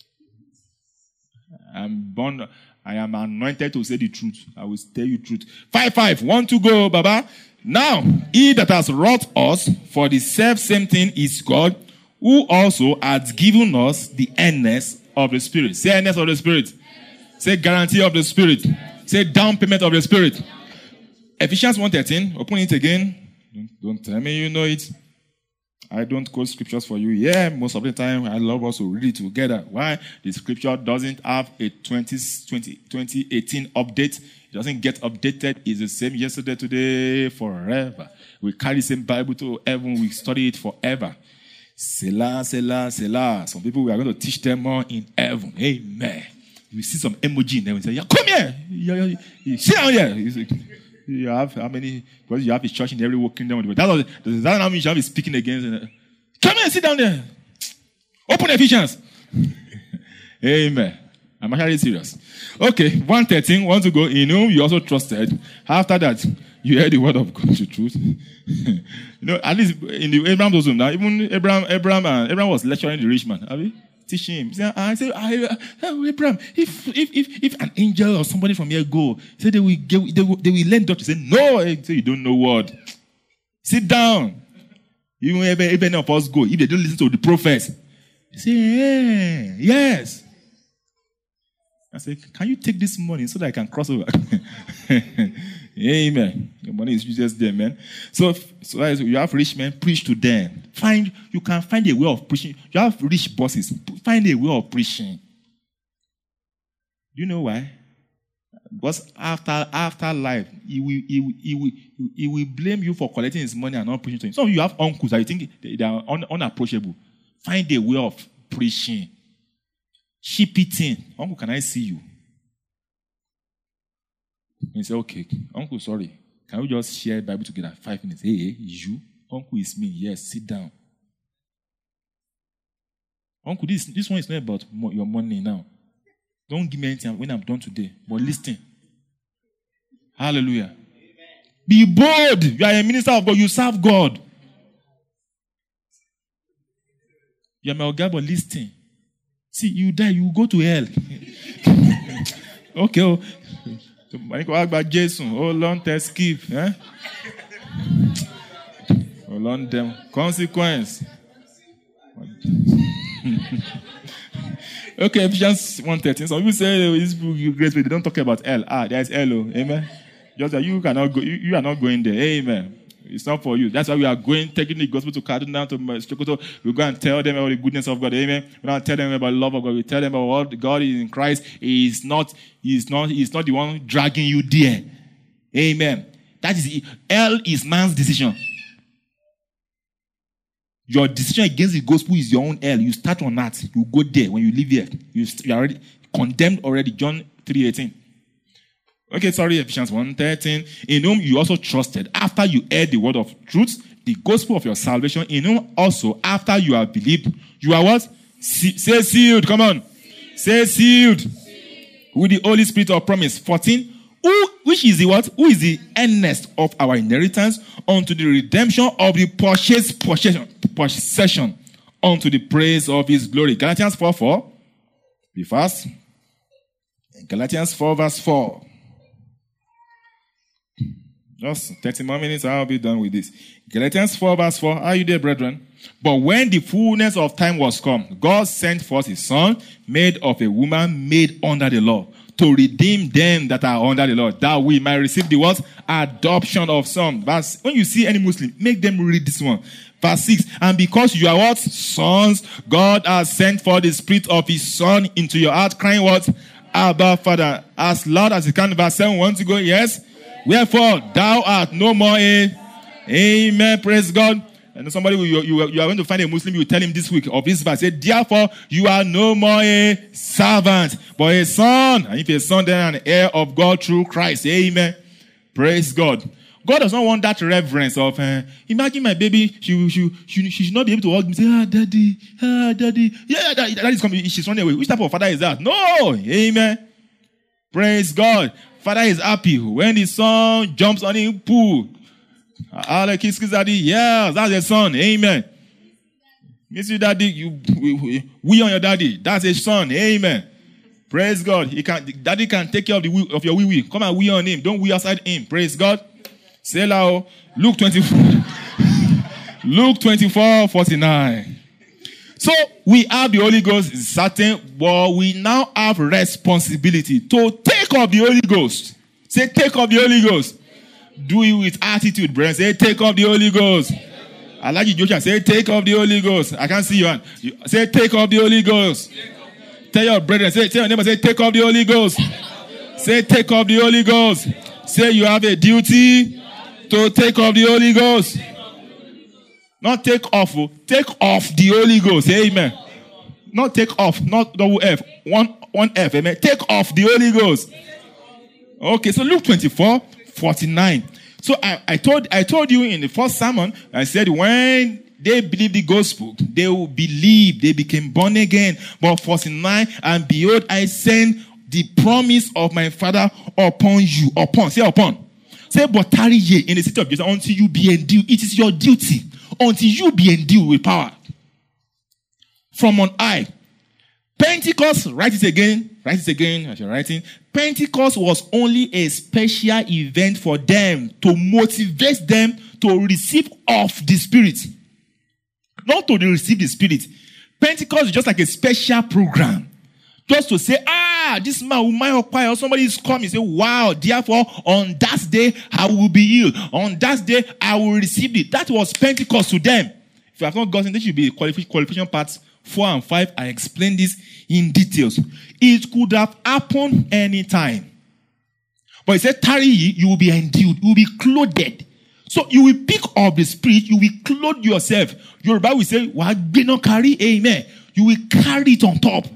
I'm born. I am anointed to say the truth. I will tell you truth. Five five. One to go, Baba. Now, he that has wrought us for the self same thing is God, who also has given us the earnest of the Spirit. Say earnest of the Spirit. Say guarantee of the Spirit. Say down payment of the Spirit. Ephesians one thirteen. Open it again. Don't, don't tell me you know it. I don't quote scriptures for you. Yeah, most of the time I love us to read it together. Why? The scripture doesn't have a twenty, twenty, twenty eighteen update. It doesn't get updated. It's the same yesterday, today, forever. We carry the same Bible to heaven. We study it forever. Selah, Selah, Selah. Some people, we are going to teach them more in heaven. Amen. We see some emoji in there. We say, yeah, come here. Yeah, yeah, yeah. Sit down here. You, you have how many? Because you have a church in every working down. That's that how many you have is speaking against. Come here, sit down there. Open Ephesians. Amen. I'm actually serious. Okay, one thirteen, want to go in whom you also trusted. After that, you heard the word of God, the truth. You know, at least in the Abraham's bosom now, even Abraham, Abraham, uh, Abraham was lecturing the rich man. Have you? Teaching him. Say, I say, I, uh, Abraham, if, if if if an angel or somebody from here go, say they will get, they will, they will learn doctor. Say, no, say you don't know what. Sit down. Even if, if any of us go, if they don't listen to the prophets, say, yeah, yes. I say, can you take this money so that I can cross over? Amen. The money is just there, man. So, so as you have rich men, preach to them. Find you can find a way of preaching. You have rich bosses. Find a way of preaching. Do you know why? Because after after life, he will, he will, he will, he will blame you for collecting his money and not preaching to him. Some of you have uncles that you think they are un, unapproachable. Find a way of preaching. Sheep eating. Uncle, can I see you? He say, okay, uncle, sorry. Can we just share Bible together? Five minutes. Hey, hey, you? Uncle is me. Yes, sit down. Uncle, this, this one is not about your money now. Don't give me anything when I'm done today. But listen. Hallelujah. Amen. Be bold. You are a minister of God. You serve God. You are my God, but listen. See, you die, you go to hell. Okay. Oh. Oh, long test skip. Eh? Oh, long them. Consequence. Okay, Ephesians one thirteen. Some people say this book you great, but they don't talk about hell. Ah, there's hell. Oh, amen. Just that you cannot go, you, you are not going there. Amen. It's not for you. That's why we are going, taking the gospel to Kaduna, to Sokoto. We go and tell them about the goodness of God. Amen. We don't tell them about the love of God. We tell them about what God is in Christ. He is not, he is not, he is not the one dragging you there. Amen. That is, hell is man's decision. Your decision against the gospel is your own hell. You start on that. You go there. When you leave here, you, you are already condemned already. John three eighteen. Okay, sorry, Ephesians one thirteen. In whom you also trusted, after you heard the word of truth, the gospel of your salvation, in whom also, after you have believed, you are what? Se- say sealed. Come on. Say sealed. sealed. With the Holy Spirit of promise. fourteen. Who, which is the what? Who is the earnest of our inheritance unto the redemption of the purchased possession, possession unto the praise of his glory. Galatians four four. Be fast. Galatians four verse four. Just thirty more minutes, I'll be done with this. Galatians four verse four. Are you there, brethren? But when the fullness of time was come, God sent forth his son, made of a woman, made under the law, to redeem them that are under the law, that we might receive the what? Adoption of some. Verse, when you see any Muslim, make them read this one. Verse six. And because you are what? Sons, God has sent forth the spirit of his son into your heart, crying what? Abba, Father. As loud as you can. Verse seven. Want to go? Yes. Wherefore, thou art no more a... Amen. Praise God. And somebody, you, you, you are going to find a Muslim, you tell him this week of this verse, say, therefore, you are no more a servant, but a son. And if a son, then an heir of God through Christ. Amen. Praise God. God does not want that reverence of, uh, imagine my baby, she, she, she, she should not be able to hug me, say, ah, daddy, ah, daddy. Yeah, that, that is coming, she's running away. Which type of father is that? No. Amen. Praise God. Father is happy when the son jumps on him, pool. All kiss, kiss, daddy. Yeah, that's a son. Amen. Miss you, daddy. You, we, we on your daddy. That's a son. Amen. Praise God. He can, daddy can take care of the of your wee wee. Come and wee on him. Don't wee outside him. Praise God. Say loud. Luke twenty-four. Luke twenty-four, forty-nine. So we have the Holy Ghost, is certain, but we now have responsibility to take up the Holy Ghost. Say, take up the Holy Ghost. Do it with attitude, brethren. Say, take up the Holy Ghost. I like you, Joshua. Say, take up the Holy Ghost. I can't see you. Hand. Say, take up the Holy Ghost. Tell your brethren. Say, tell your neighbor. Say, take up the Holy Ghost. Say, take up the Holy Ghost. Say, you have a duty to take up the Holy Ghost. Not take off. Take off the Holy Ghost. Amen. Not take off. Not double F. One, one F. Amen. Take off the Holy Ghost. Okay, so Luke twenty-four, forty-nine. So I, I told I told you in the first sermon, I said when they believed the gospel, they will believe, they became born again. But forty-nine, and behold, I send the promise of my Father upon you. Upon, say upon. Say, but tarry ye in the city of Jerusalem until you be endued. It is your duty until you be endued with power from on high. Pentecost, write it again, write it again as you're writing. Pentecost was only a special event for them to motivate them to receive of the Spirit. Not to receive the Spirit. Pentecost is just like a special program. Just to say, ah, this man will mind occupy, or somebody is coming, say, wow, therefore, on that day, I will be healed. On that day, I will receive it. That was Pentecost to them. If you have not gotten, this should be qualification parts four and five. I explained this in details. It could have happened anytime. But he said, tarry ye, you will be endued, you will be clothed. So you will pick up the Spirit, you will clothe yourself. Your Bible will say, "Wagbe carry, amen." You will carry it on top.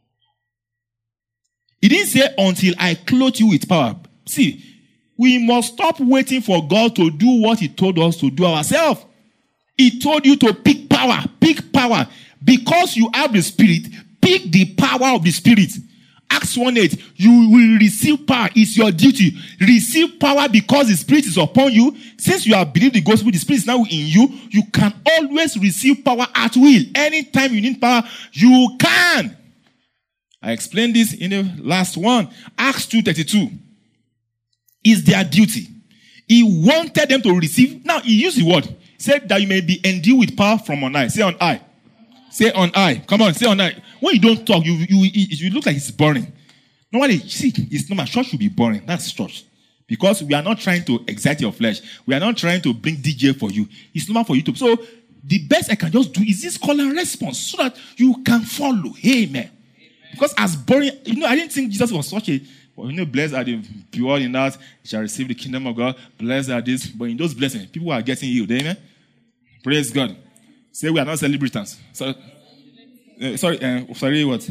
He didn't say, until I clothe you with power. See, we must stop waiting for God to do what he told us to do ourselves. He told you to pick power. Pick power. Because you have the Spirit, pick the power of the Spirit. Acts one eight, you will receive power. It's your duty. Receive power because the Spirit is upon you. Since you have believed the gospel, the Spirit is now in you. You can always receive power at will. Anytime you need power, you can. I explained this in the last one. Acts two thirty-two. Is their duty. He wanted them to receive. Now, he used the word. He said that you may be endued with power from on high. Say on high. Say on high. Come on, say on high. When you don't talk, you you, you, you look like it's boring. Normally, see, it's normal. Church should be boring. That's church. Because we are not trying to excite your flesh. We are not trying to bring D J for you. It's normal for you to. So, the best I can just do is this call and response so that you can follow. Amen. Because as boring, you know, I didn't think Jesus was such a, well, you know, blessed are the pure in heart, shall receive the kingdom of God. Blessed are this. But in those blessings, people are getting healed. Amen. Praise God. Say we are not celebrities. So, uh, sorry, uh, sorry, what?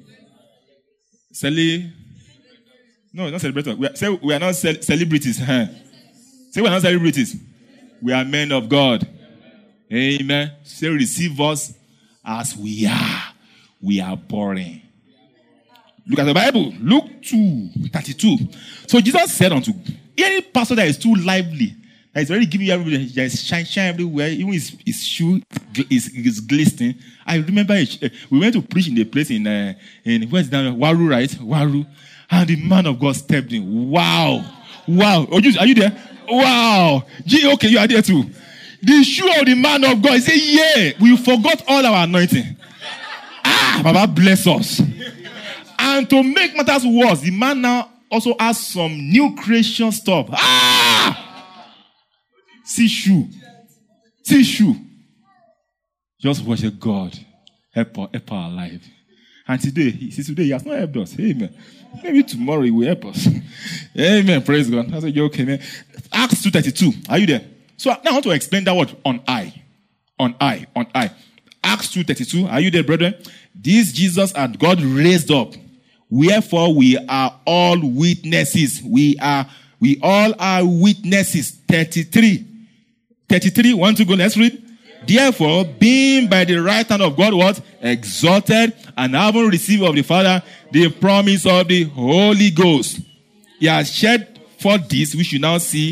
Celi? No, not celebrities. We are, say we are not ce- celebrities. Huh? Say we are not celebrities. We are men of God. Amen. Say receive us as we are. We are boring. Look at the Bible. Luke two thirty-two. So Jesus said unto any pastor that is too lively, that is already giving you everybody, there is shine, shine everywhere, even his, his shoe is, is glistening. I remember it, we went to preach in a place in, uh, in where's that? Waru, right? Waru. And the man of God stepped in. Wow. Wow. Are you, are you there? Wow. Gee, okay, you are there too. The shoe of the man of God. He said, yeah, we forgot all our anointing. Ah, Baba bless us. And to make matters worse, the man now also has some new creation stuff. Ah! See shoe. See shoe. Just worship God. Help our, help our life. And today, he says today he has not helped us. Amen. Maybe tomorrow he will help us. Amen. Praise God. That's a joke, amen. Acts two thirty-two. Are you there? So now I want to explain that word on I. On I. On I. Acts two thirty-two. Are you there, brethren? This Jesus and God raised up. Wherefore we are all witnesses. We are, we all are witnesses. thirty-three. thirty-three. One to go. Let's read. Therefore, being by the right hand of God, what? Exalted, and having received of the Father the promise of the Holy Ghost. He has shed for this, we should now see.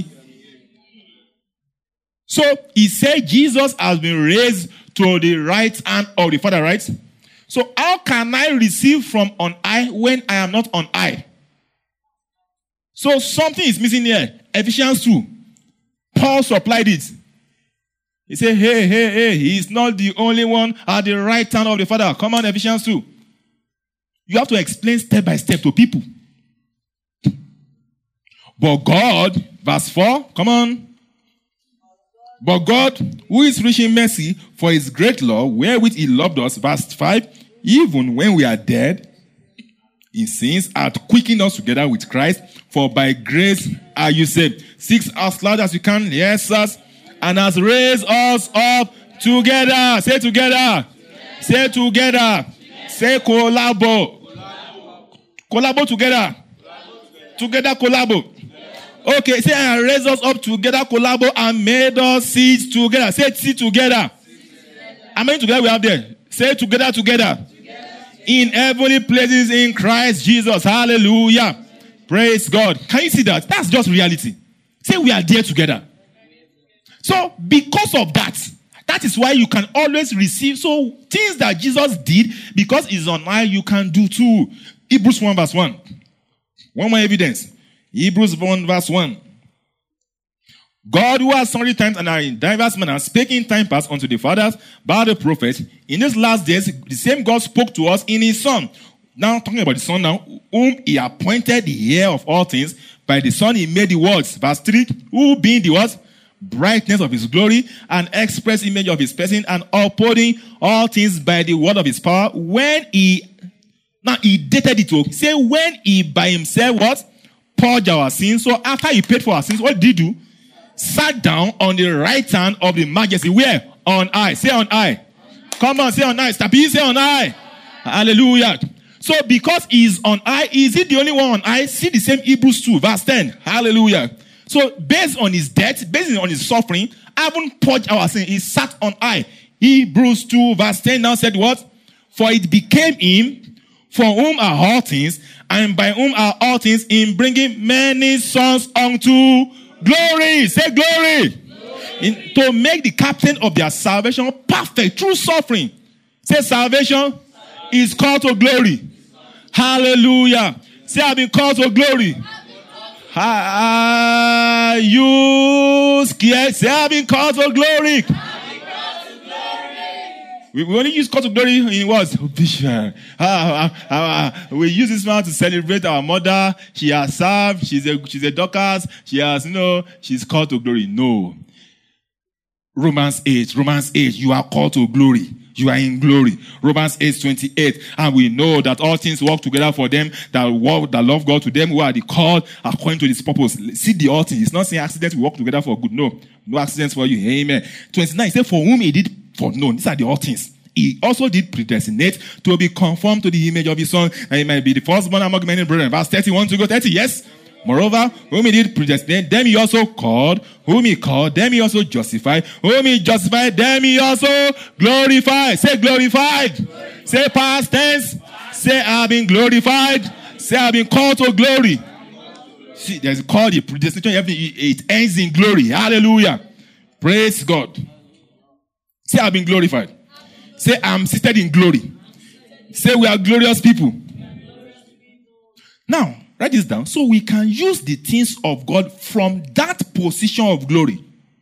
So, he said Jesus has been raised to the right hand of the Father, right? So, how can I receive from on high when I am not on high? So, something is missing here. Ephesians two. Paul supplied it. He said, hey, hey, hey, he is not the only one at the right hand of the Father. Come on, Ephesians two. You have to explain step by step to people. But God, verse four, come on. But God, who is rich in mercy, for his great love, wherewith he loved us, verse five, even when we are dead in sins, hath quickened us together with Christ, for by grace are you saved. Six as loud as you can, yes, sir. And has raised us up together. Say together. Yes. Say together. Yes. Say collabo. Collabo, collabo together. Collabo together. Together collabo. Yes. Okay, say and raised us up together, collabo, and made us sit together. Say sit together. Sit. How many together we have there? Say together, together. Together. In heavenly places in Christ Jesus. Hallelujah. Praise God. Can you see that? That's just reality. Say we are there together. So because of that, that is why you can always receive. So things that Jesus did, because it's on high, you can do too. Hebrews one verse one. One more evidence. Hebrews one verse one. God, who has sundry times and are in diverse manners spake in time past unto the fathers by the prophets, in these last days the same God spoke to us in his Son. Now talking about the Son now, whom he appointed the heir of all things. By the Son he made the worlds. Verse three. Who being the what? Brightness of his glory and express image of his person, and upholding all things by the word of his power, when he now he dated it to say when he by himself what? Purged our sins. So after he paid for our sins, what did he do? Sat down on the right hand of the majesty. Where? On high. Say on high. Come on, say on high. Stop. Say on high. Hallelujah. So because he is on high, is he the only one on high? See the same Hebrews two verse ten. Hallelujah. So based on his death, based on his suffering, having purged our sin, he sat on high. Hebrews two verse ten now said what? For it became him, for whom are all things, and by whom are all things, in bringing many sons unto glory. Say glory. Glory. In, to make the captain of their salvation perfect through suffering. Say salvation, salvation. Is called to glory. Hallelujah. Say I've been called to glory. Are you scared? Say I've been called to glory. We, we only use call to glory in what? Uh, uh, uh, we use this one to celebrate our mother. She has served. She's a, she's a Dorcas. She has, you know, she's called to glory. No. Romans eight. Romans eight. You are called to glory. You are in glory. Romans eight twenty-eight. And we know that all things work together for them that walk, that love God, to them who are the called according to this purpose. See the all things. It's not saying accidents will work together for good. No. No accidents for you. Amen. twenty-nine. It says, for whom he did foreknow. These are the all things. He also did predestinate to be conformed to the image of his Son, and he might be the firstborn among many brethren. Verse thirty-one to go thirty. Yes. Moreover, whom he did predestinate, them he also called. Whom he called, them he also justified. Whom he justified, them he also glorified. Say glorified. glorified. Say past tense. Past. Say I have been glorified. Say I have been called to glory. See, there's called the predestination. It ends in glory. Hallelujah. Praise God. Say I have been glorified. Say I'm seated in glory. Say we are glorious people. Now, write this down. So we can use the things of God from that position of glory.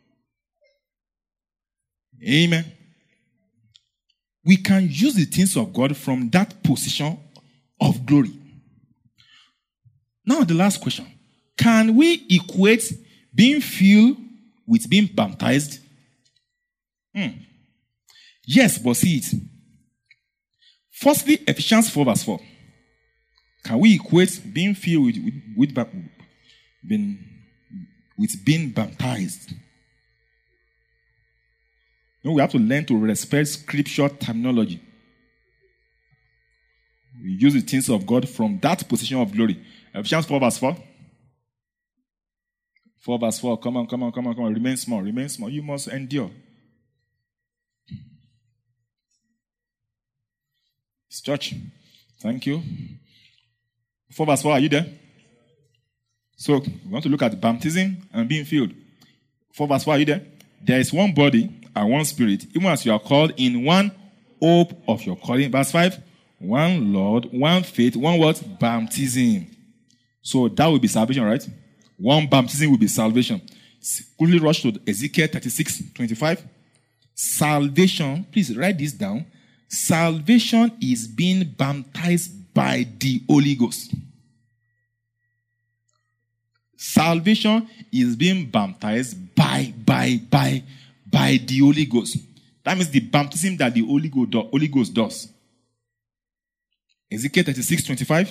Amen. We can use the things of God from that position of glory. Now the last question. Can we equate being filled with being baptized? Hmm. Yes, but see it. Firstly, Ephesians four verse four. Can we equate being filled with, with, with, being, with being baptized? No, we have to learn to respect scripture terminology. We use the things of God from that position of glory. Ephesians four verse four. four verse four. Come on, come on, come on, come on. Remain small, remain small. You must endure. Church, thank you. four verse four, are you there? So, we want to look at baptism and being filled. four verse four, are you there? There is one body and one spirit, even as you are called in one hope of your calling. Verse five, one Lord, one faith, one what? Baptism. So, that will be salvation, right? One baptism will be salvation. Quickly rush to Ezekiel thirty-six twenty-five. Salvation, please write this down. Salvation is being baptized by the Holy Ghost. Salvation is being baptized by, by, by, by the Holy Ghost. That means the baptism that the Holy Ghost, do, Holy Ghost does. Ezekiel thirty-six twenty-five.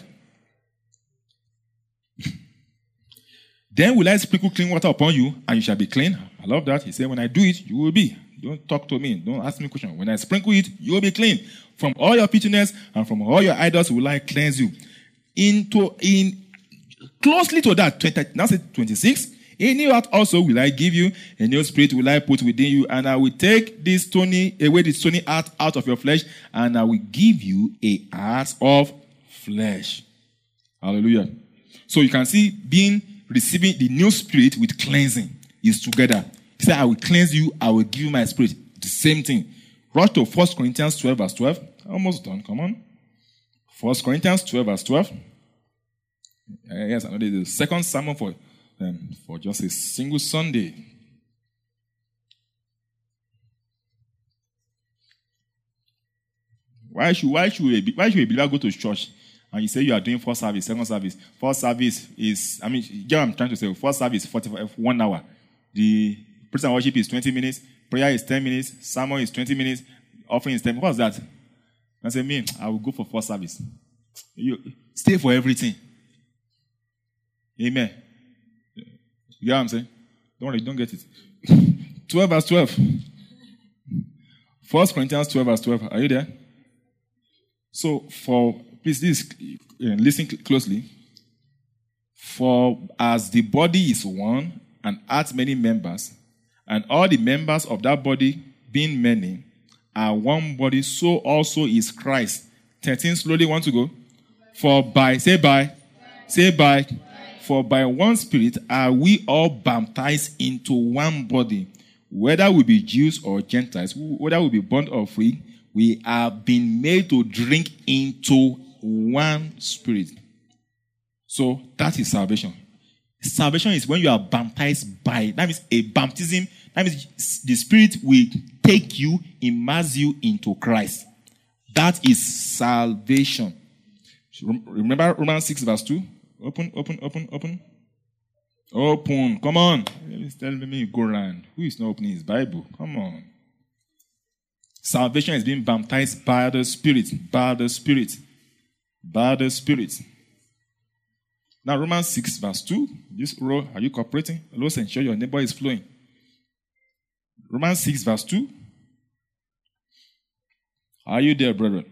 Then will I sprinkle clean water upon you, and you shall be clean. I love that. He said, when I do it, you will be. Don't talk to me. Don't ask me a question. When I sprinkle it, you will be clean. From all your filthiness and from all your idols will I cleanse you. Into in closely to that, twenty, now say twenty-six. A new heart also will I give you, a new spirit will I put within you, and I will take this stony, away this stony heart out of your flesh, and I will give you a heart of flesh. Hallelujah. So you can see being, receiving the new spirit with cleansing is together. He said, I will cleanse you, I will give you my spirit. The same thing. Rush to First Corinthians twelve, verse twelve. Almost done, come on. First Corinthians twelve, verse twelve. Uh, yes, I know this is the second sermon for, um, for just a single Sunday. Why should, why should, a, why should a believer go to church and you say you are doing first service, second service? First service is, I mean, you get what I'm trying to say. First service is forty-five, one hour. The praise and worship is twenty minutes. Prayer is ten minutes. Sermon is twenty minutes. Offering is ten minutes. What's that? I say, me, I will go for first service. You stay for everything. Amen. You get what I'm saying? Don't worry, don't get it. twelve verse twelve. First Corinthians twelve verse twelve. Are you there? So, for, please, this, uh, listen closely. For as the body is one and hath many members, and all the members of that body, being many, are one body, so also is Christ. thirteen, slowly, want to go? For by, say by, say by, for by one Spirit are we all baptized into one body, whether we be Jews or Gentiles, whether we be bond or free, we have been made to drink into one Spirit. So that is salvation. Salvation is when you are baptized by, that means a baptism, that means the Spirit will take you, immerse you into Christ. That is salvation. Remember Romans six verse two? Open, open, open, open. Open. Come on. He's telling me go around. Who is not opening his Bible? Come on. Salvation is being baptized by the Spirit. By the Spirit. By the Spirit. Now, Romans six, verse two. This row, are you cooperating? Let's ensure your neighbor is flowing. Romans six, verse two. Are you there, brethren?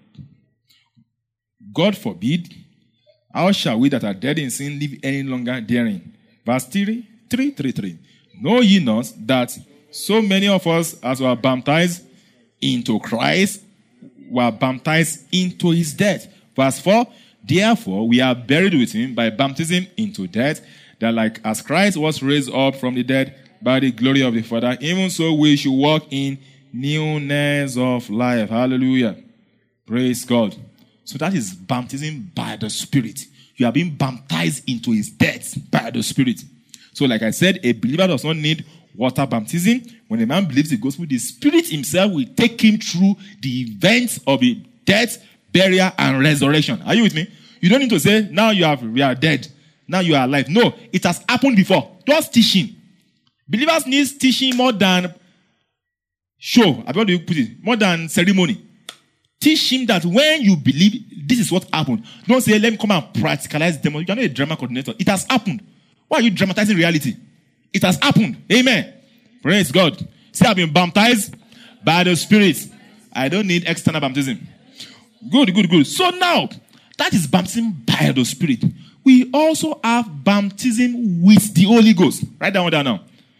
God forbid. How shall we that are dead in sin live any longer therein? Verse three, three, three, three. Know ye not that so many of us as were baptized into Christ were baptized into his death? Verse four. Therefore, we are buried with him by baptism into death, that like as Christ was raised up from the dead by the glory of the Father, even so we should walk in newness of life. Hallelujah. Praise God. So that is baptism by the Spirit. You are being baptized into his death by the Spirit. So like I said, a believer does not need water baptism. When a man believes the gospel, the Spirit himself will take him through the events of the death, burial, and resurrection. Are you with me? You don't need to say, now you have, we are dead. Now you are alive. No, it has happened before. Just teaching. Believers need teaching more than show. How do you put it? More than ceremony. Teach him that when you believe, this is what happened. Don't say, let me come and practicalize demo. You are not a drama coordinator. It has happened. Why are you dramatizing reality? It has happened. Amen. Praise God. Say, I've been baptized by the Spirit. I don't need external baptism. Good, good, good. So now, that is baptism by the Spirit. We also have baptism with the Holy Ghost. Write that one down now.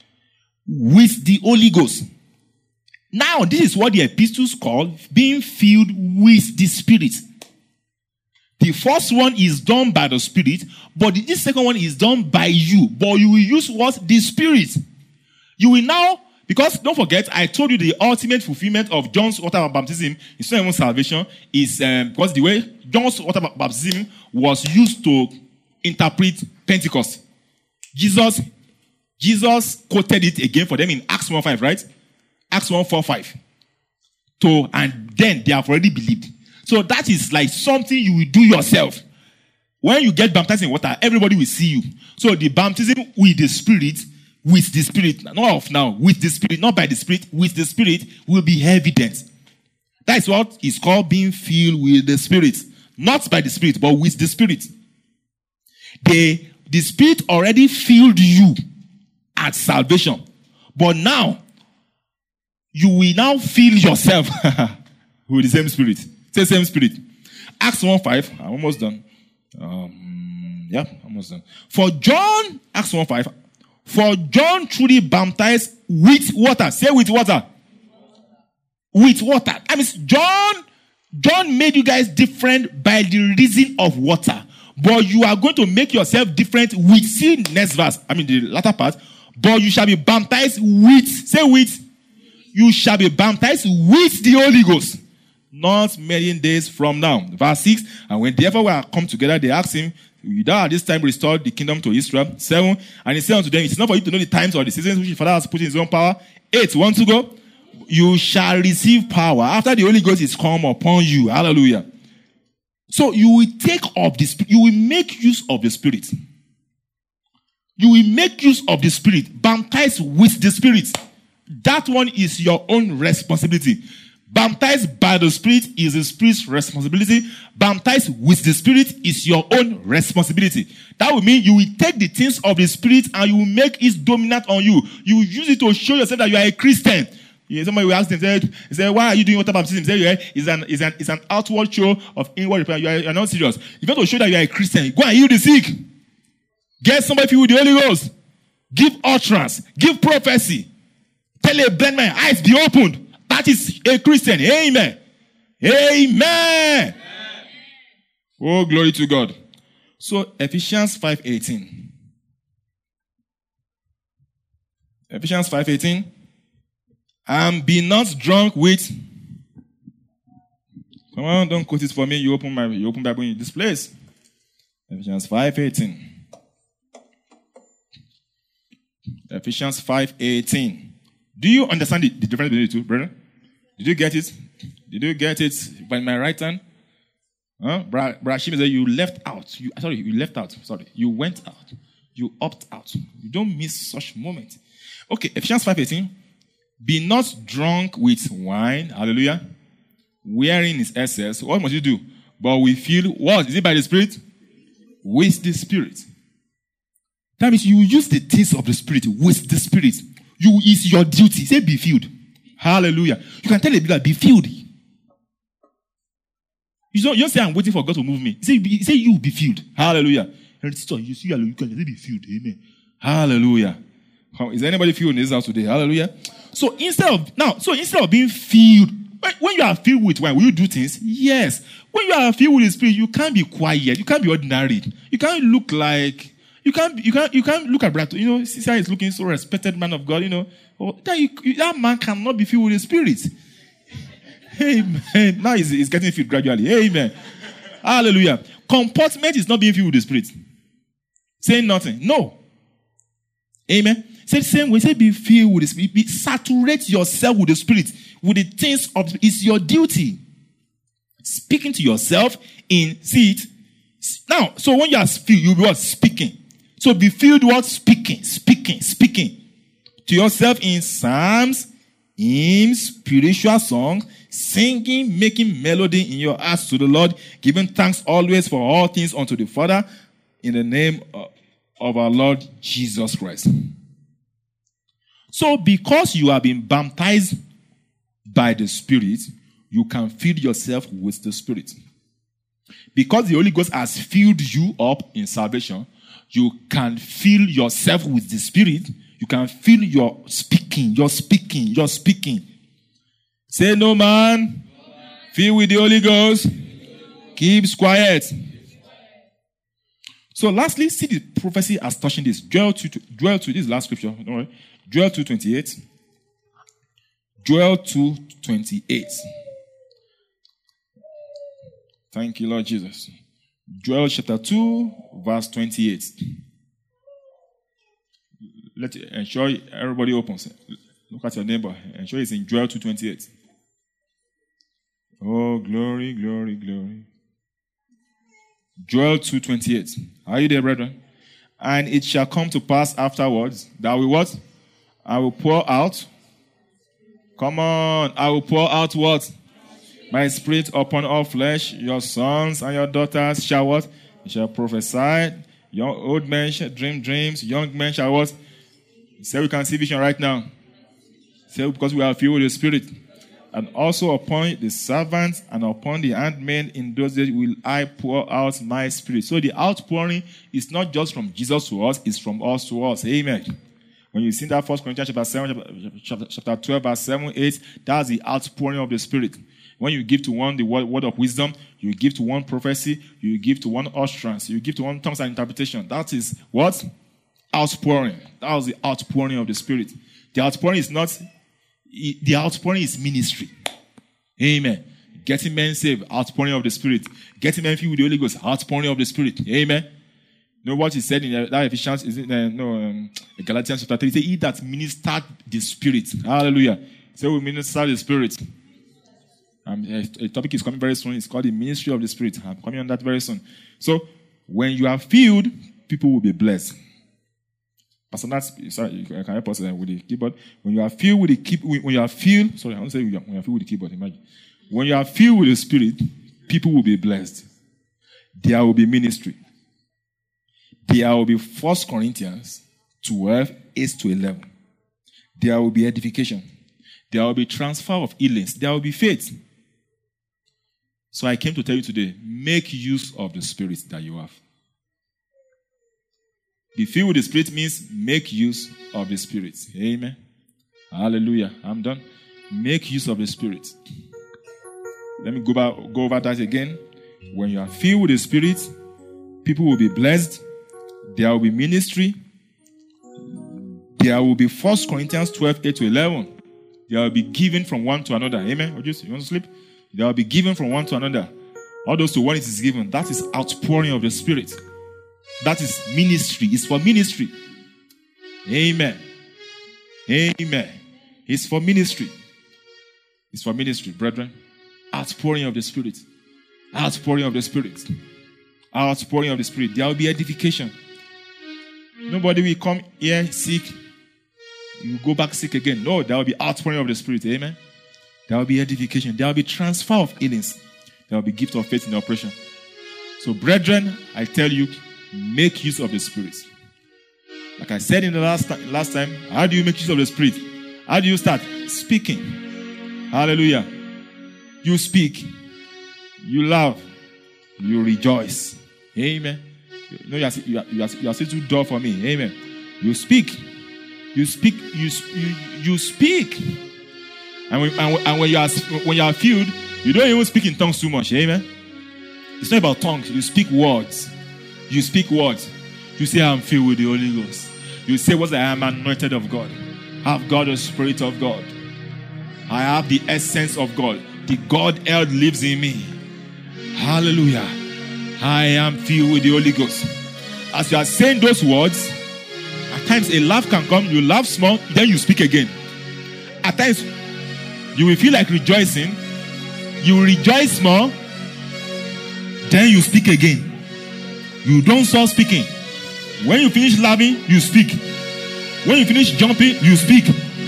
With the Holy Ghost. Now, this is what the epistles call being filled with the Spirit. The first one is done by the Spirit, but the second one is done by you. But you will use what? The Spirit. You will now, because don't forget, I told you the ultimate fulfillment of John's water baptism is not even salvation, is um, because the way John's water baptism was used to interpret Pentecost. Jesus, Jesus quoted it again for them in Acts one five, right? Acts one four five. So, and then they have already believed. So that is like something you will do yourself. When you get baptized in water, everybody will see you. So the baptism with the Spirit, with the Spirit, not of now, with the Spirit, not by the Spirit, with the Spirit will be evident. That is what is called being filled with the Spirit. Not by the Spirit, but with the Spirit. The, the Spirit already filled you at salvation. But now, you will now fill yourself with the same Spirit. Say same Spirit. Acts one five. I'm almost done. Um, yeah, almost done. For John, Acts one five. For John truly baptized with water. Say with water. With water. I mean, John, John made you guys different by the reason of water. But you are going to make yourself different with, see next verse, I mean the latter part. But you shall be baptized with, say with, you shall be baptized with the Holy Ghost. Not many days from now. Verse six, and when therefore we are come together, they asked him, thou at this time restored the kingdom to Israel. Seven, and he said unto them, it is not for you to know the times or the seasons which the Father has put in his own power. Eight, one to go. You shall receive power after the Holy Ghost is come upon you. Hallelujah. So you will take of the Spirit. You will make use of the Spirit. You will make use of the Spirit. Baptize with the Spirit. That one is your own responsibility. Baptized by the Spirit is the Spirit's responsibility. Baptized with the Spirit is your own responsibility. That will mean you will take the things of the Spirit and you will make it dominant on you. You will use it to show yourself that you are a Christian. Yeah, somebody will ask them, say, say, why are you doing water baptism? Say, yeah, it's an, it's an, it's an outward show of inward repentance. You are, you are not serious. If you want to show that you are a Christian, go and heal the sick. Get somebody filled with the Holy Ghost. Give utterance. Give prophecy. Tell a blind man, eyes be opened. That is a Christian. Amen. Amen. Amen. Oh, glory to God. So, Ephesians five eighteen. Ephesians five eighteen. And be not drunk with. Come on, don't quote it for me. You open my you open Bible in this place. Ephesians five eighteen. Ephesians five eighteen. Do you understand the, the difference between the two, brother? Did you get it? Did you get it by my right hand? Huh? Brother Shim said you left out. You, sorry, you left out. Sorry. You went out. You opt out. You don't miss such moment. Okay, Ephesians five eighteen. Be not drunk with wine, hallelujah, wherein is excess. What must you do? But we feel, what? Is it by the Spirit? With the Spirit. That means you use the things of the Spirit with the Spirit. You is your duty. Say be filled. Hallelujah. You can tell a believer, be filled. You don't, you don't say, I'm waiting for God to move me. Say, be, say you be filled. Hallelujah. And sister, you see, you can say be filled. Amen. Hallelujah. Is anybody filled in this house today? Hallelujah. So instead of now, so instead of being filled, when, when you are filled with wine, will you do things? Yes. When you are filled with the Spirit, you can't be quiet. You can't be ordinary. You can't look like you can't you can't you can't look at Brad. You know, Caesar is looking so respected man of God. You know, oh, that you, that man cannot be filled with the Spirit. Amen. Now he's, he's getting filled gradually. Amen. Hallelujah. Comportment is not being filled with the Spirit. Saying nothing. No. Amen. Say the same way. Say be filled with the Spirit. Be, saturate yourself with the Spirit. With the things of it's your duty. Speaking to yourself in see it. Now, so when you are filled, you'll be what? Speaking. So be filled what? Speaking. Speaking. Speaking. To yourself in psalms, hymns, spiritual songs, singing, making melody in your hearts to the Lord, giving thanks always for all things unto the Father in the name of, of our Lord Jesus Christ. So because you have been baptized by the Spirit, you can fill yourself with the Spirit. Because the Holy Ghost has filled you up in salvation, you can fill yourself with the Spirit. You can fill your speaking, your speaking, your speaking. Say no man, fill with the Holy Ghost, keeps quiet. So lastly, see the prophecy as touching this. Joel two, Joel two, this is the last scripture. Don't worry. Joel two twenty-eight. Joel two twenty-eight. Thank you, Lord Jesus. Joel chapter two, verse twenty-eight. Let ensure everybody opens. Look at your neighbor. Ensure it's in Joel two twenty-eight. Oh, glory, glory, glory. Joel two twenty-eight. Are you there, brethren? And it shall come to pass afterwards that we what? I will pour out. Come on. I will pour out what? My Spirit upon all flesh. Your sons and your daughters shall what? You shall prophesy. Young old men shall dream dreams. Young men shall what? Say we can see vision right now. Say because we are filled with the Spirit. And also upon the servants and upon the handmaid in those days will I pour out my Spirit. So the outpouring is not just from Jesus to us, it's from us to us. Amen. When you see that First Corinthians chapter seven, chapter, chapter twelve, verse seven, eight, that's the outpouring of the Spirit. When you give to one the word, word of wisdom, you give to one prophecy, you give to one utterance, you give to one tongues and interpretation. That is what? Outpouring. That was the outpouring of the Spirit. The outpouring is not, the outpouring is ministry. Amen. Getting men saved, outpouring of the Spirit. Getting men filled with the Holy Ghost, outpouring of the Spirit. Amen. You know what he said in that Ephesians, is it, uh, no, um, Galatians chapter three, he said, he that ministered the Spirit. Hallelujah. So we minister the Spirit. Um, a, a topic is coming very soon. It's called the ministry of the Spirit. I'm coming on that very soon. So, when you are filled, people will be blessed. Pastor Nat, sorry, you can help us with the keyboard. When you are filled with the keyboard, when you are filled, sorry, I want to say when you are filled with the keyboard, imagine. When you are filled with the Spirit, people will be blessed. There will be ministry. There will be First Corinthians twelve, eight to eleven. There will be edification. There will be transfer of healings. There will be faith. So I came to tell you today, make use of the Spirit that you have. Be filled with the Spirit means make use of the Spirit. Amen. Hallelujah. I'm done. Make use of the Spirit. Let me go, back, go over that again. When you are filled with the Spirit, people will be blessed. There will be ministry. There will be First Corinthians twelve, eight to eleven. There will be given from one to another. Amen. You want to sleep? There will be given from one to another. All those to one it is given. That is outpouring of the Spirit. That is ministry. It's for ministry. Amen. Amen. It's for ministry. It's for ministry, brethren. Outpouring of the Spirit. Outpouring of the Spirit. Outpouring of the Spirit. There will be edification. Nobody will come here sick. You go back sick again. No, there will be outpouring of the Spirit. Amen. There will be edification. There will be transfer of healings. There will be gift of faith in the operation. So, brethren, I tell you, make use of the Spirit. Like I said in the last time, last time, how do you make use of the Spirit? How do you start? Speaking. Hallelujah. You speak. You love. You rejoice. Amen. You know, you are, you are, you are, you are still too dull for me. Amen. You speak. You speak. You you, you speak. And when, and, and when you are when you are filled, you don't even speak in tongues too much. Amen. It's not about tongues. You speak words. You speak words. You say, I'm filled with the Holy Ghost. You say, what I am anointed of God. I have got the Spirit of God. I have the essence of God. The God-held lives in me. Hallelujah. I am filled with the Holy Ghost. As you are saying those words, at times a laugh can come. You laugh small, then you speak again. At times, you will feel like rejoicing. You will rejoice small, then you speak again. You don't stop speaking. When you finish laughing, you speak. When you finish jumping, you speak.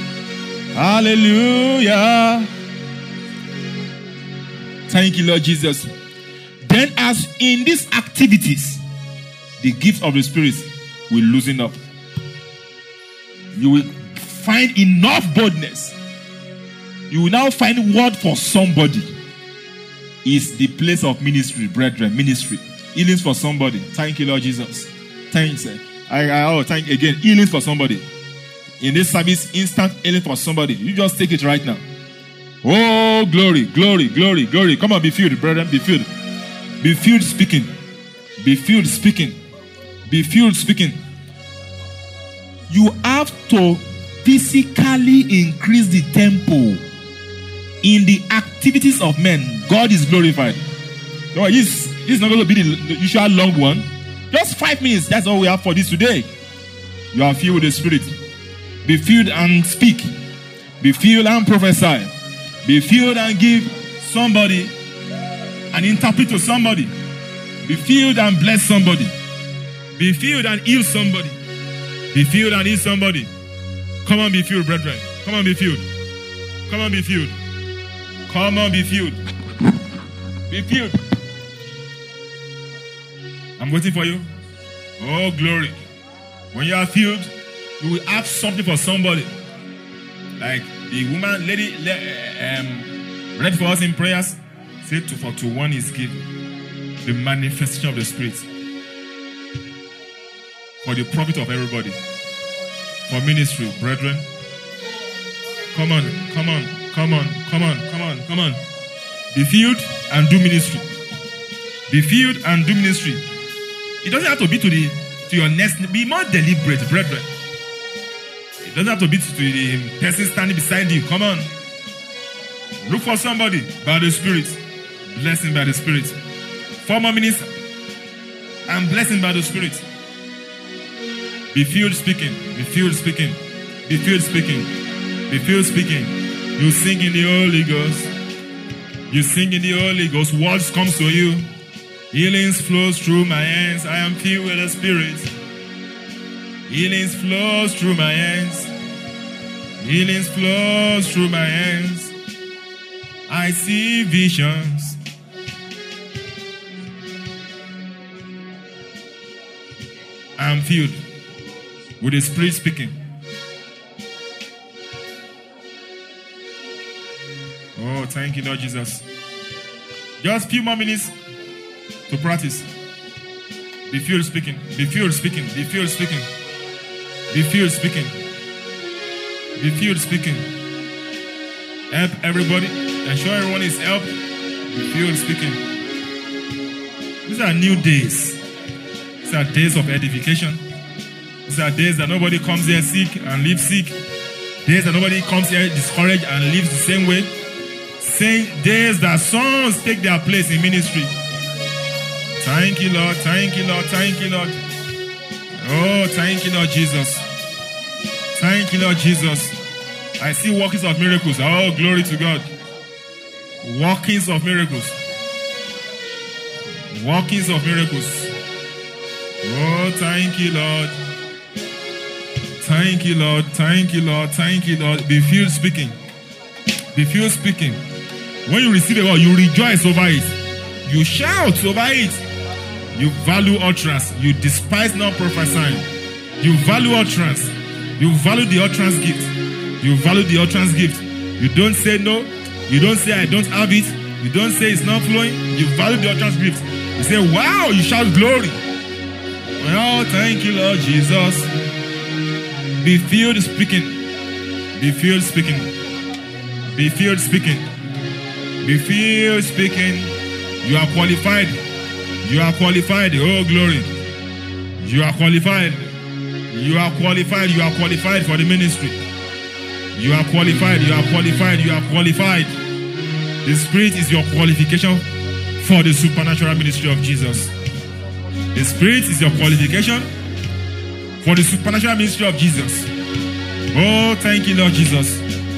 Hallelujah. Thank you, Lord Jesus. Then as in these activities, the gift of the Spirit will loosen up. You will find enough boldness. You will now find word for somebody. It's the place of ministry, brethren. Ministry. Healings for somebody. Thank you, Lord Jesus. Thanks. I, I oh, thank you again. Healings for somebody. In this service, instant healing for somebody. You just take it right now. Oh, glory, glory, glory, glory. Come on, be filled, brethren. Be filled. Be filled speaking. Be filled speaking. Be filled speaking. You have to physically increase the tempo in the activities of men. God is glorified. No, this, this is not going to be the usual long one. Just five minutes. That's all we have for this today. You are filled with the Spirit. Be filled and speak. Be filled and prophesy. Be filled and give somebody and interpret to somebody. Be filled and bless somebody. Be filled and heal somebody. Be filled and heal somebody. Come on, be filled, brethren. Come on, be filled. Come on, be filled. Come on, be filled. Be filled. I'm waiting for you. Oh, glory. When you are filled, you will have something for somebody. Like the woman, lady, um, read for us in prayers. Say to for to one is given. The manifestation of the Spirit. For the profit of everybody. for ministry, brethren. Come on, come on, come on, come on, come on, come on. Be filled and do ministry. Be filled and do ministry. It doesn't have to be to the to your next. Be more deliberate, brethren. It doesn't have to be to the person standing beside you. Come on. Look for somebody by the Spirit. Blessing by the Spirit. Four more minutes. And blessing by the Spirit. Be filled speaking. Be filled speaking. Be filled speaking. Be filled speaking. You sing in the Holy Ghost. You sing in the Holy Ghost. Words come to you. Healings flows through my hands. I am filled with the Spirit. Healings flows through my hands. Healings flows through my hands. I see visions. I am filled with the Spirit speaking. Oh, thank you, Lord Jesus. Just a few more minutes to practice. Be filled speaking. Be filled speaking. Be filled speaking. Be filled speaking. Be filled speaking. Help everybody. Ensure everyone is helped. Be filled speaking. These are new days. These are days of edification. These are days that nobody comes here sick and leaves sick. Days that nobody comes here discouraged and leaves the same way. Saying days that sons take their place in ministry. Thank you, Lord. Thank you, Lord. Thank you, Lord. Oh, thank you, Lord Jesus. Thank you, Lord Jesus. I see workings of miracles. Oh, glory to God. Workings of miracles. Workings of miracles. Oh, thank you, Lord. Thank you, Lord. Thank you, Lord. Thank you, Lord. Be filled speaking. Be filled speaking. When you receive a word, you rejoice over it. You shout over it. You value utterance. You despise not prophesying. You value utterance. You value the utterance gift. You value the utterance gift. You don't say no. You don't say I don't have it. You don't say it's not flowing. You value the utterance gift. You say, wow, you shout glory. Oh, thank you, Lord Jesus. Be filled speaking. Be filled speaking. Be filled speaking. Be filled speaking. You are qualified. You are qualified. Oh, glory. You are qualified. You are qualified. You are qualified for the ministry. You are qualified. You are qualified. You are qualified. The Spirit is your qualification for the supernatural ministry of Jesus. The Spirit is your qualification for the supernatural ministry of Jesus. Oh, thank you, Lord Jesus.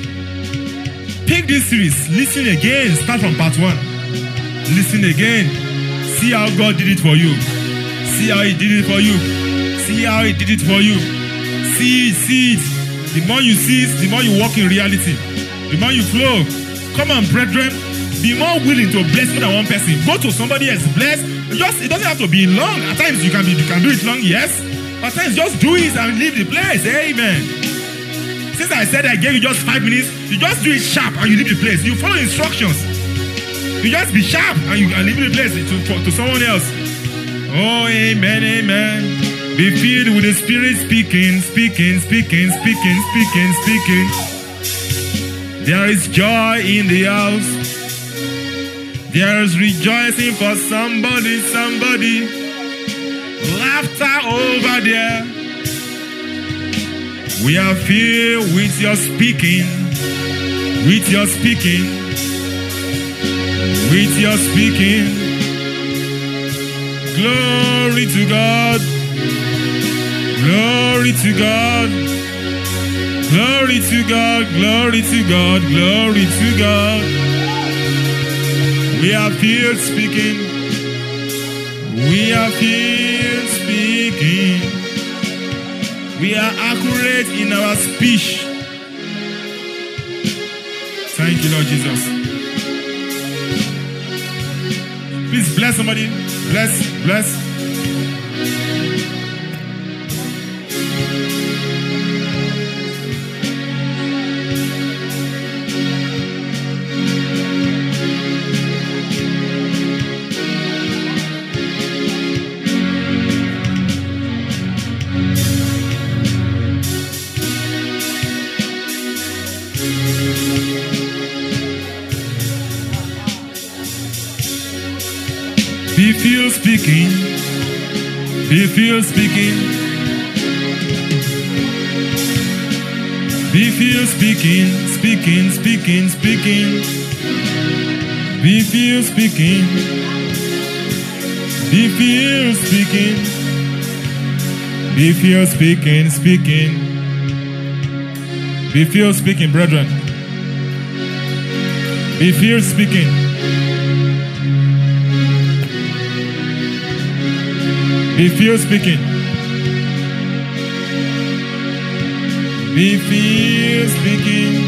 Pick this series. Listen again. Start from part one. Listen again. See how God did it for you. See how He did it for you. See how He did it for you. See it, see it. The more you see it, the more you walk in reality. The more you flow. Come on, brethren. Be more willing to bless more than one person. Go to somebody else, bless. Just, it doesn't have to be long. At times you can be, you can do it long, yes. At times just do it and leave the place. Amen. Since I said I gave you just five minutes, you just do it sharp and you leave the place. You follow instructions. You just be sharp and you can leave the place to, to, to someone else. Oh, amen, amen. Be filled with the Spirit speaking, speaking, speaking, speaking, speaking, speaking. There is joy in the house. There is rejoicing for somebody, somebody. Laughter over there. We are filled with your speaking, with your speaking, with your speaking. Glory to God, glory to God, glory to God, glory to God, glory to God. We are filled speaking, we are filled speaking. We are accurate in our speech. Thank you, Lord Jesus. Please bless somebody. Bless, bless. Be filled speaking. Be filled speaking. Be filled speaking. Speaking, speaking, speaking. Be filled speaking. Be filled speaking. Be filled speaking, speaking. Be filled speaking, brethren. Be filled speaking. Be filled speaking. Be filled speaking.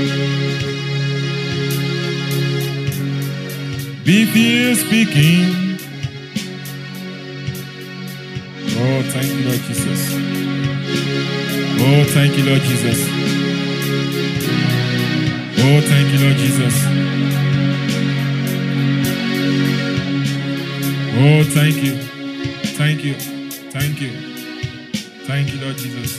Be filled speaking. Oh, thank you, Lord Jesus. Oh, thank you, Lord Jesus. Oh, thank you, Lord Jesus. Oh, thank you. Thank you. Thank you. Thank you, Lord Jesus.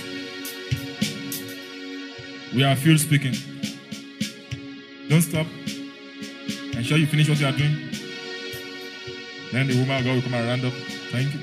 We are filled speaking. Don't stop. Ensure you finish what you are doing. Then the woman of God will come and round up. Thank you.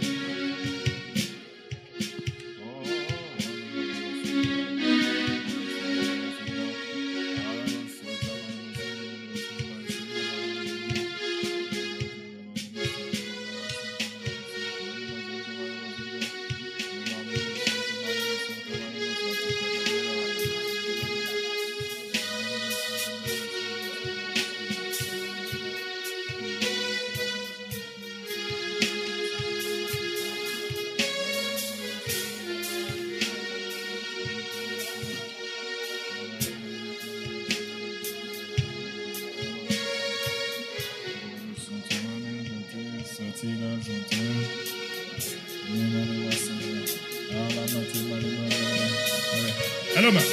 Hello, ma.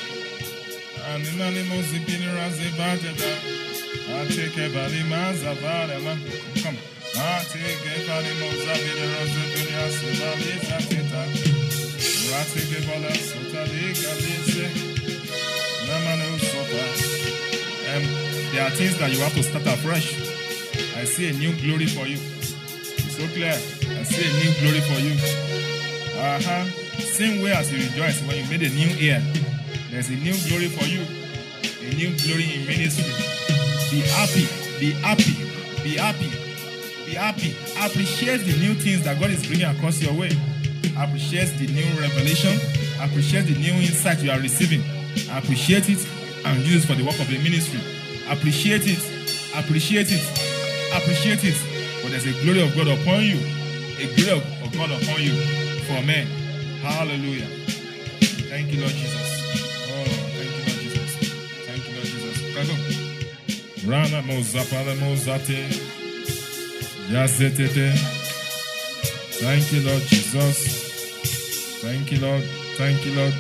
Come. Um, there are things that you have to start afresh. I see a new glory for you. So clear. I see a new glory for you. Uh-huh. Same way as you rejoice when you made a new ear, there's a new glory for you. A new glory in ministry. Be happy. Be happy. Be happy. Be happy. Appreciate the new things that God is bringing across your way. Appreciate the new revelation. Appreciate the new insight you are receiving. Appreciate it and use it for the work of the ministry. Appreciate it. Appreciate it. Appreciate it. But there's a glory of God upon you. A glory of God upon you for men. Hallelujah. Thank you, Lord Jesus. Oh, thank you, Lord Jesus. Thank you, Lord Jesus. Can I go? Rana mozapala mozate. Yasetete. Thank you, Lord Jesus. Thank you, Lord. Thank you, Lord.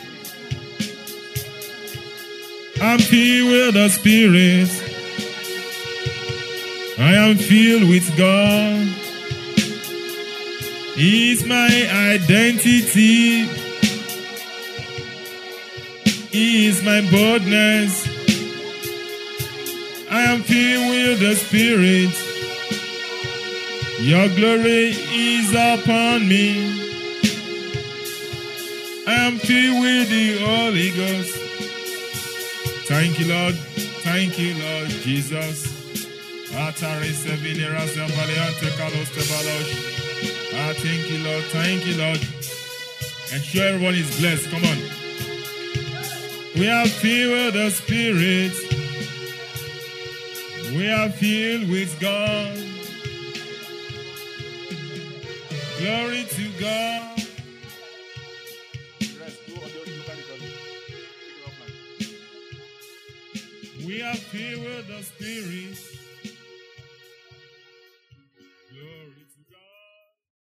I'm filled with the Spirit. I am filled with God. He is my identity. He is my boldness. I am filled with the Spirit. Your glory is upon me. I am filled with the Holy Ghost. Thank you, Lord. Thank you, Lord Jesus. I thank you, Lord. Thank you, Lord. Ensure everyone is blessed. Come on. We are filled with the Spirit. We are filled with God. Glory to God. We are filled with the Spirit. Glory to